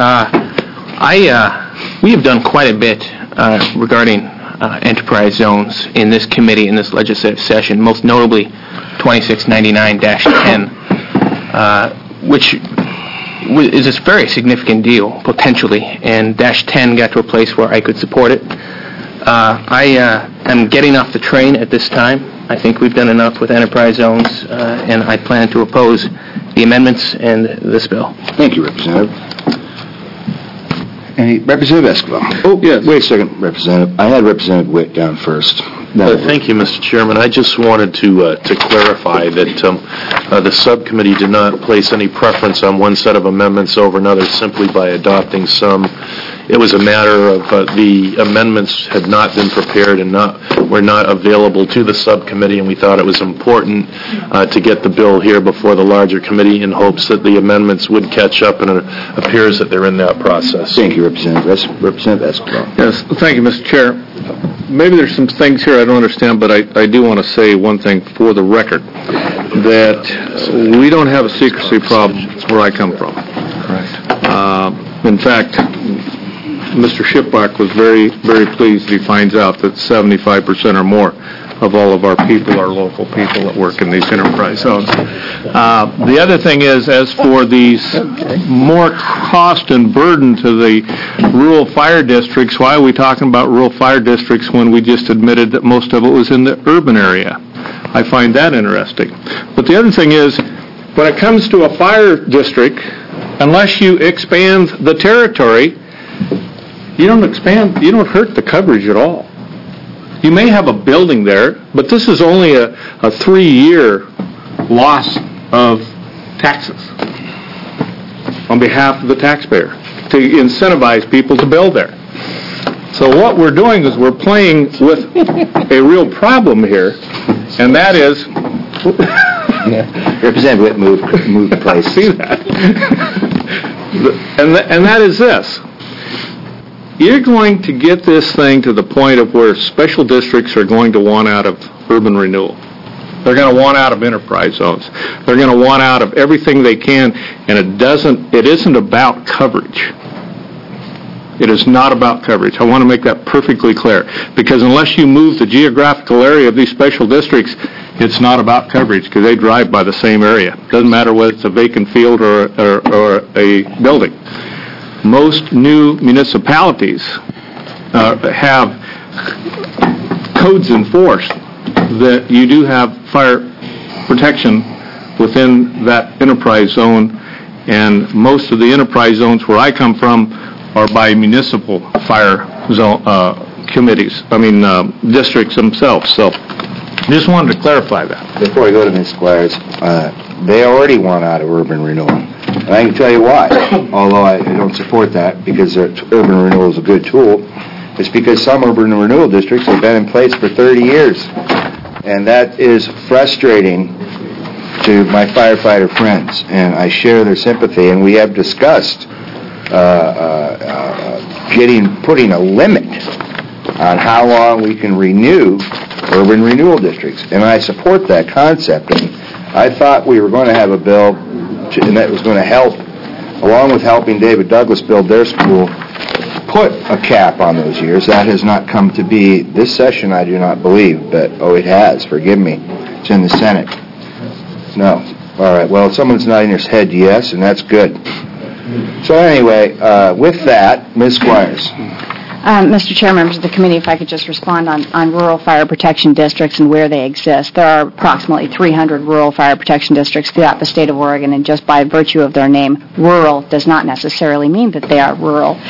We have done quite a bit regarding enterprise zones in this committee, in this legislative session, most notably 2699-10, which is a very significant deal, potentially, and dash 10 got to a place where I could support it. I am getting off the train at this time. I think we've done enough with enterprise zones, and I plan to oppose the amendments and this bill. Thank you, Representative. Representative Escobar. Oh, yes. Wait a second, Representative. I had Representative Witt down first. Thank you, Mr. Chairman. I just wanted to clarify that the subcommittee did not place any preference on one set of amendments over another simply by adopting some. It was a matter of the amendments had not been prepared and were not available to the subcommittee, and we thought it was important to get the bill here before the larger committee in hopes that the amendments would catch up, and it appears that they're in that process. Thank you, Representative Escobar. Yes, thank you, Mr. Chair. Maybe there's some things here I don't understand, but I do want to say one thing for the record, that we don't have a secrecy problem where I come from. Correct. In fact, Mr. Shiprack was very, very pleased that he finds out that 75% or more of all of our people are local people that work in these enterprise zones. The other thing is, as for these more cost and burden to the rural fire districts, why are we talking about rural fire districts when we just admitted that most of it was in the urban area? I find that interesting. But the other thing is, when it comes to a fire district, unless you expand the territory, you don't hurt the coverage at all. You may have a building there, but this is only a 3-year loss of taxes on behalf of the taxpayer to incentivize people to build there. So what we're doing is we're playing with a real problem here, and that is... Representative Witt moved the place. See that? And that is this. You're going to get this thing to the point of where special districts are going to want out of urban renewal. They're going to want out of enterprise zones. They're going to want out of everything they can, and it isn't about coverage. It is not about coverage. I want to make that perfectly clear, because unless you move the geographical area of these special districts, it's not about coverage, because they drive by the same area. It doesn't matter whether it's a vacant field or a building. Most new municipalities have codes enforced that you do have fire protection within that enterprise zone, and most of the enterprise zones where I come from are by municipal fire zone districts themselves. So just wanted to clarify that. Before I go to Ms. Squires, they already want out of urban renewal. And I can tell you why, although I don't support that because urban renewal is a good tool. It's because some urban renewal districts have been in place for 30 years. And that is frustrating to my firefighter friends, and I share their sympathy. And we have discussed putting a limit on how long we can renew urban renewal districts, and I support that concept. And I thought we were going to have a bill, and that was going to help, along with helping David Douglas build their school, put a cap on those years. That has not come to be this session, I do not believe, but, it has, forgive me. It's in the Senate. No. All right, well, someone's nodding their head yes, and that's good. So anyway, with that, Ms. Squires. Mr. Chair, members of the committee, if I could just respond on rural fire protection districts and where they exist. There are approximately 300 rural fire protection districts throughout the state of Oregon, and just by virtue of their name, rural does not necessarily mean that they are rural.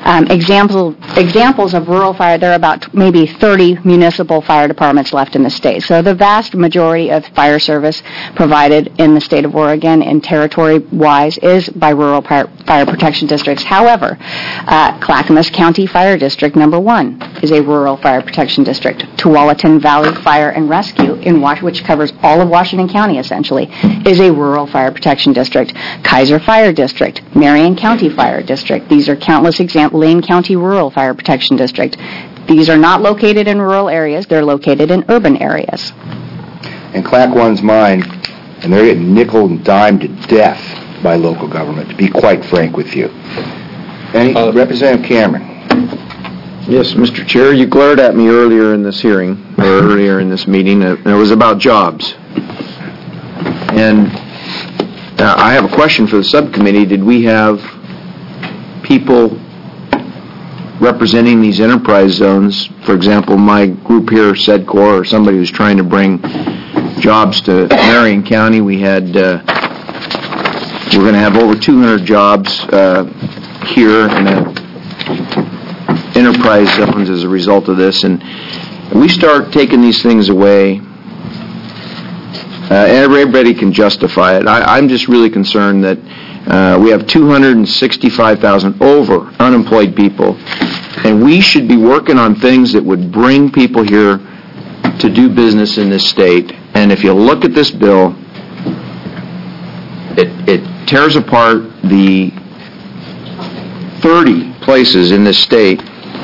Examples of rural fire, there are about maybe 30 municipal fire departments left in the state. So the vast majority of fire service provided in the state of Oregon and territory-wise is by rural fire protection districts. However, Clackamas County Fire District number 1 is a rural fire protection district. Tualatin Valley Fire and Rescue, which covers all of Washington County essentially, is a rural fire protection district. Kaiser Fire District, Marion County Fire District. These are countless examples. Lane County Rural Fire Protection District. These are not located in rural areas. They're located in urban areas. And Clack 1's mine, and they're getting nickel and dimed to death by local government, to be quite frank with you. Representative Cameron. Yes, Mr. Chair, you glared at me earlier in this hearing, or earlier in this meeting, and it was about jobs. And I have a question for the subcommittee. Did we have people representing these enterprise zones? For example, my group here, SEDCOR, or somebody who's trying to bring jobs to Marion County. We're going to have over 200 jobs here in enterprise zones as a result of this, and we start taking these things away, everybody can justify it. I'm just really concerned that we have 265,000 over unemployed people, and we should be working on things that would bring people here to do business in this state. And if you look at this bill, it tears apart the 30 places in this state.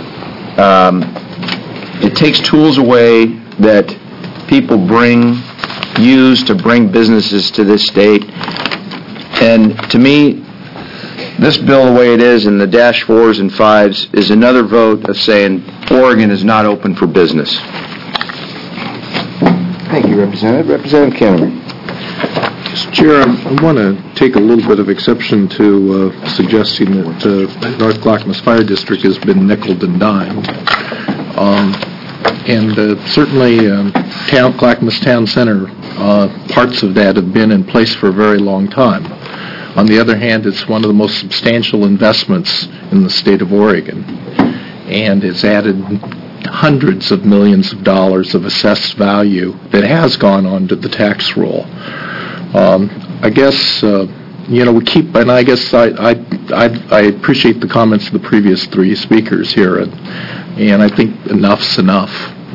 It takes tools away that people use to bring businesses to this state. And to me, this bill, the way it is, in the dash 4s and 5s, is another vote of saying Oregon is not open for business. Thank you, Representative. Representative Kennedy. Mr. Chair, I want to take a little bit of exception to suggesting that North Clackamas Fire District has been nickeled and dimed. Certainly, Clackamas Town Center, parts of that have been in place for a very long time. On the other hand, it's one of the most substantial investments in the state of Oregon, and it's added hundreds of millions of dollars of assessed value that has gone on to the tax roll. I guess, we keep, and I guess I appreciate the comments of the previous 3 speakers here, and I think enough's enough.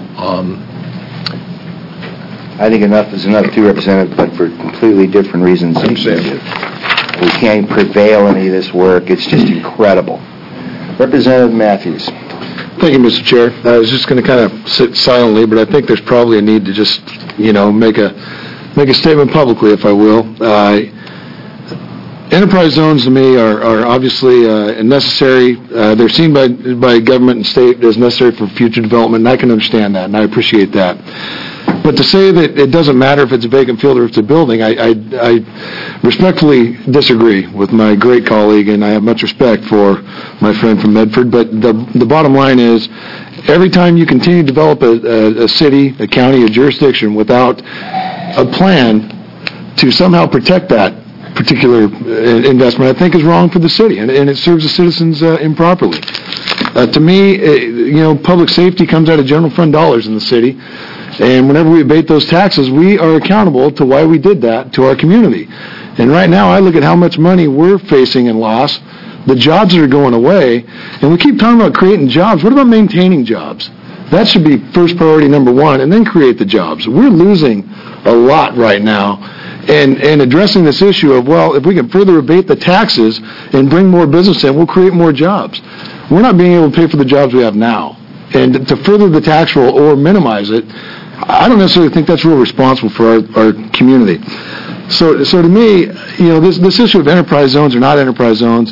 I think enough is enough too, Representative, but for completely different reasons. We can't prevail any of this work. It's just incredible. Representative Matthews. Thank you, Mr. Chair. I was just going to kind of sit silently, but I think there's probably a need to just, make a statement publicly, if I will. Enterprise zones to me are obviously necessary. They're seen by government and state as necessary for future development, and I can understand that, and I appreciate that. But to say that it doesn't matter if it's a vacant field or if it's a building, I respectfully disagree with my great colleague, and I have much respect for my friend from Medford. But the bottom line is, every time you continue to develop a city, a county, a jurisdiction without a plan to somehow protect that particular investment, I think, is wrong for the city, and it serves the citizens improperly. To me, public safety comes out of general fund dollars in the city, and whenever we abate those taxes, we are accountable to why we did that to our community. And right now, I look at how much money we're facing in loss, the jobs that are going away, and we keep talking about creating jobs. What about maintaining jobs? That should be first priority number one, and then create the jobs. We're losing a lot right now, and addressing this issue of, well, if we can further abate the taxes and bring more business in, we'll create more jobs. We're not being able to pay for the jobs we have now. And to further the tax roll or minimize it, I don't necessarily think that's real responsible for our community. So to me, this issue of enterprise zones or not enterprise zones,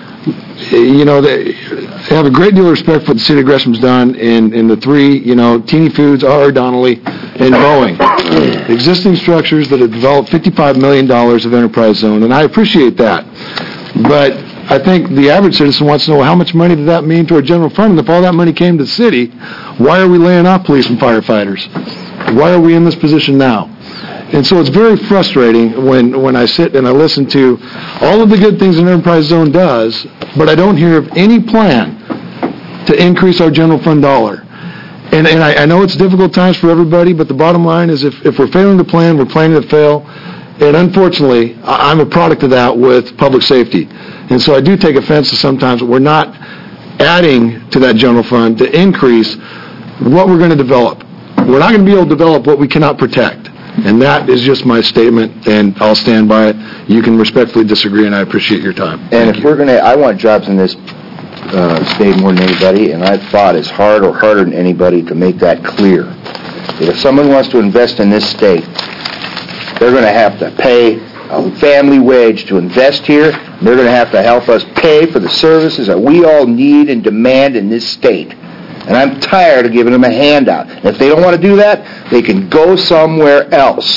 they have a great deal of respect for what the city of Gresham's done in the three, Teeny Foods, R.R. Donnelly, and Boeing. Existing structures that have developed $55 million of enterprise zone, and I appreciate that. But I think the average citizen wants to know, how much money did that mean to our general fund? And if all that money came to the city, why are we laying off police and firefighters? Why are we in this position now? And so it's very frustrating when I sit and I listen to all of the good things an enterprise zone does, but I don't hear of any plan to increase our general fund dollar. And I know it's difficult times for everybody, but the bottom line is if we're failing to plan, we're planning to fail. And unfortunately, I'm a product of that with public safety. And so I do take offense to sometimes that we're not adding to that general fund to increase what we're going to develop. We're not going to be able to develop what we cannot protect. And that is just my statement, and I'll stand by it. You can respectfully disagree, and I appreciate your time. And if we're going to, I want jobs in this state more than anybody, and I've fought as hard or harder than anybody to make that clear. That if someone wants to invest in this state, they're going to have to pay a family wage to invest here. They're going to have to help us pay for the services that we all need and demand in this state. And I'm tired of giving them a handout. And if they don't want to do that, they can go somewhere else.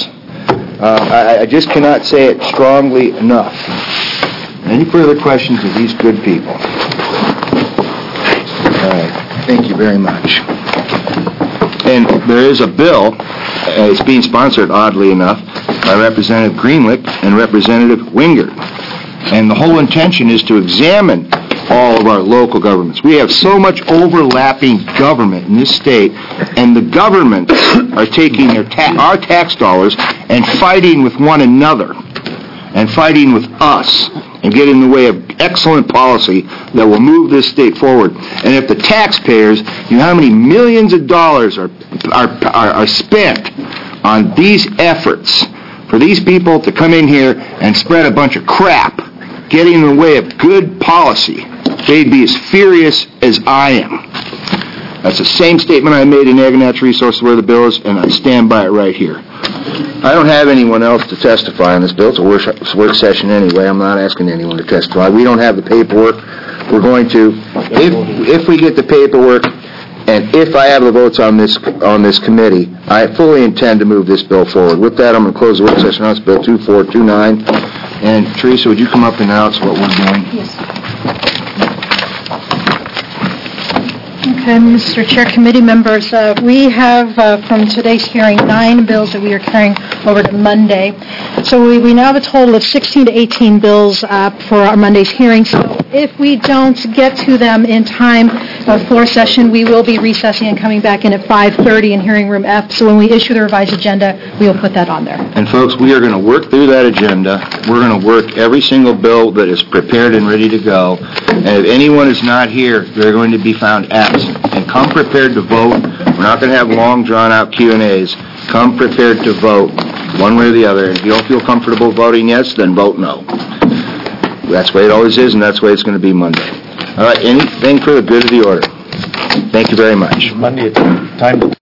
I just cannot say it strongly enough. Any further questions of these good people? All right. Thank you very much. And there is a bill, it's being sponsored, oddly enough, by Representative Greenlick and Representative Wingert. And the whole intention is to examine all of our local governments. We have so much overlapping government in this state, and the governments are taking their our tax dollars and fighting with one another and fighting with us and getting in the way of excellent policy that will move this state forward. And if the taxpayers, you know how many millions of dollars are spent on these efforts for these people to come in here and spread a bunch of crap, getting in the way of good policy, they'd be as furious as I am. That's the same statement I made in Ag and Natural Resources where the bill is, and I stand by it right here. I don't have anyone else to testify on this bill. It's a work session anyway. I'm not asking anyone to testify. We don't have the paperwork. We're going to, if we get the paperwork, and if I have the votes on this committee, I fully intend to move this bill forward. With that, I'm going to close the work session on this bill 2429. And Teresa, would you come up and announce what we're doing? Yes. Okay, Mr. Chair, committee members, we have from today's hearing 9 bills that we are carrying over to Monday. So we now have a total of 16 to 18 bills for our Monday's hearing. So if we don't get to them in time for session, we will be recessing and coming back in at 5:30 in hearing room F. So when we issue the revised agenda, we will put that on there. And folks, we are going to work through that agenda. We're going to work every single bill that is prepared and ready to go. And if anyone is not here, they're going to be found absent. And come prepared to vote. We're not going to have long, drawn-out Q&As. Come prepared to vote, one way or the other. If you don't feel comfortable voting yes, then vote no. That's the way it always is, and that's the way it's going to be Monday. All right, anything for the good of the order? Thank you very much. Monday, time to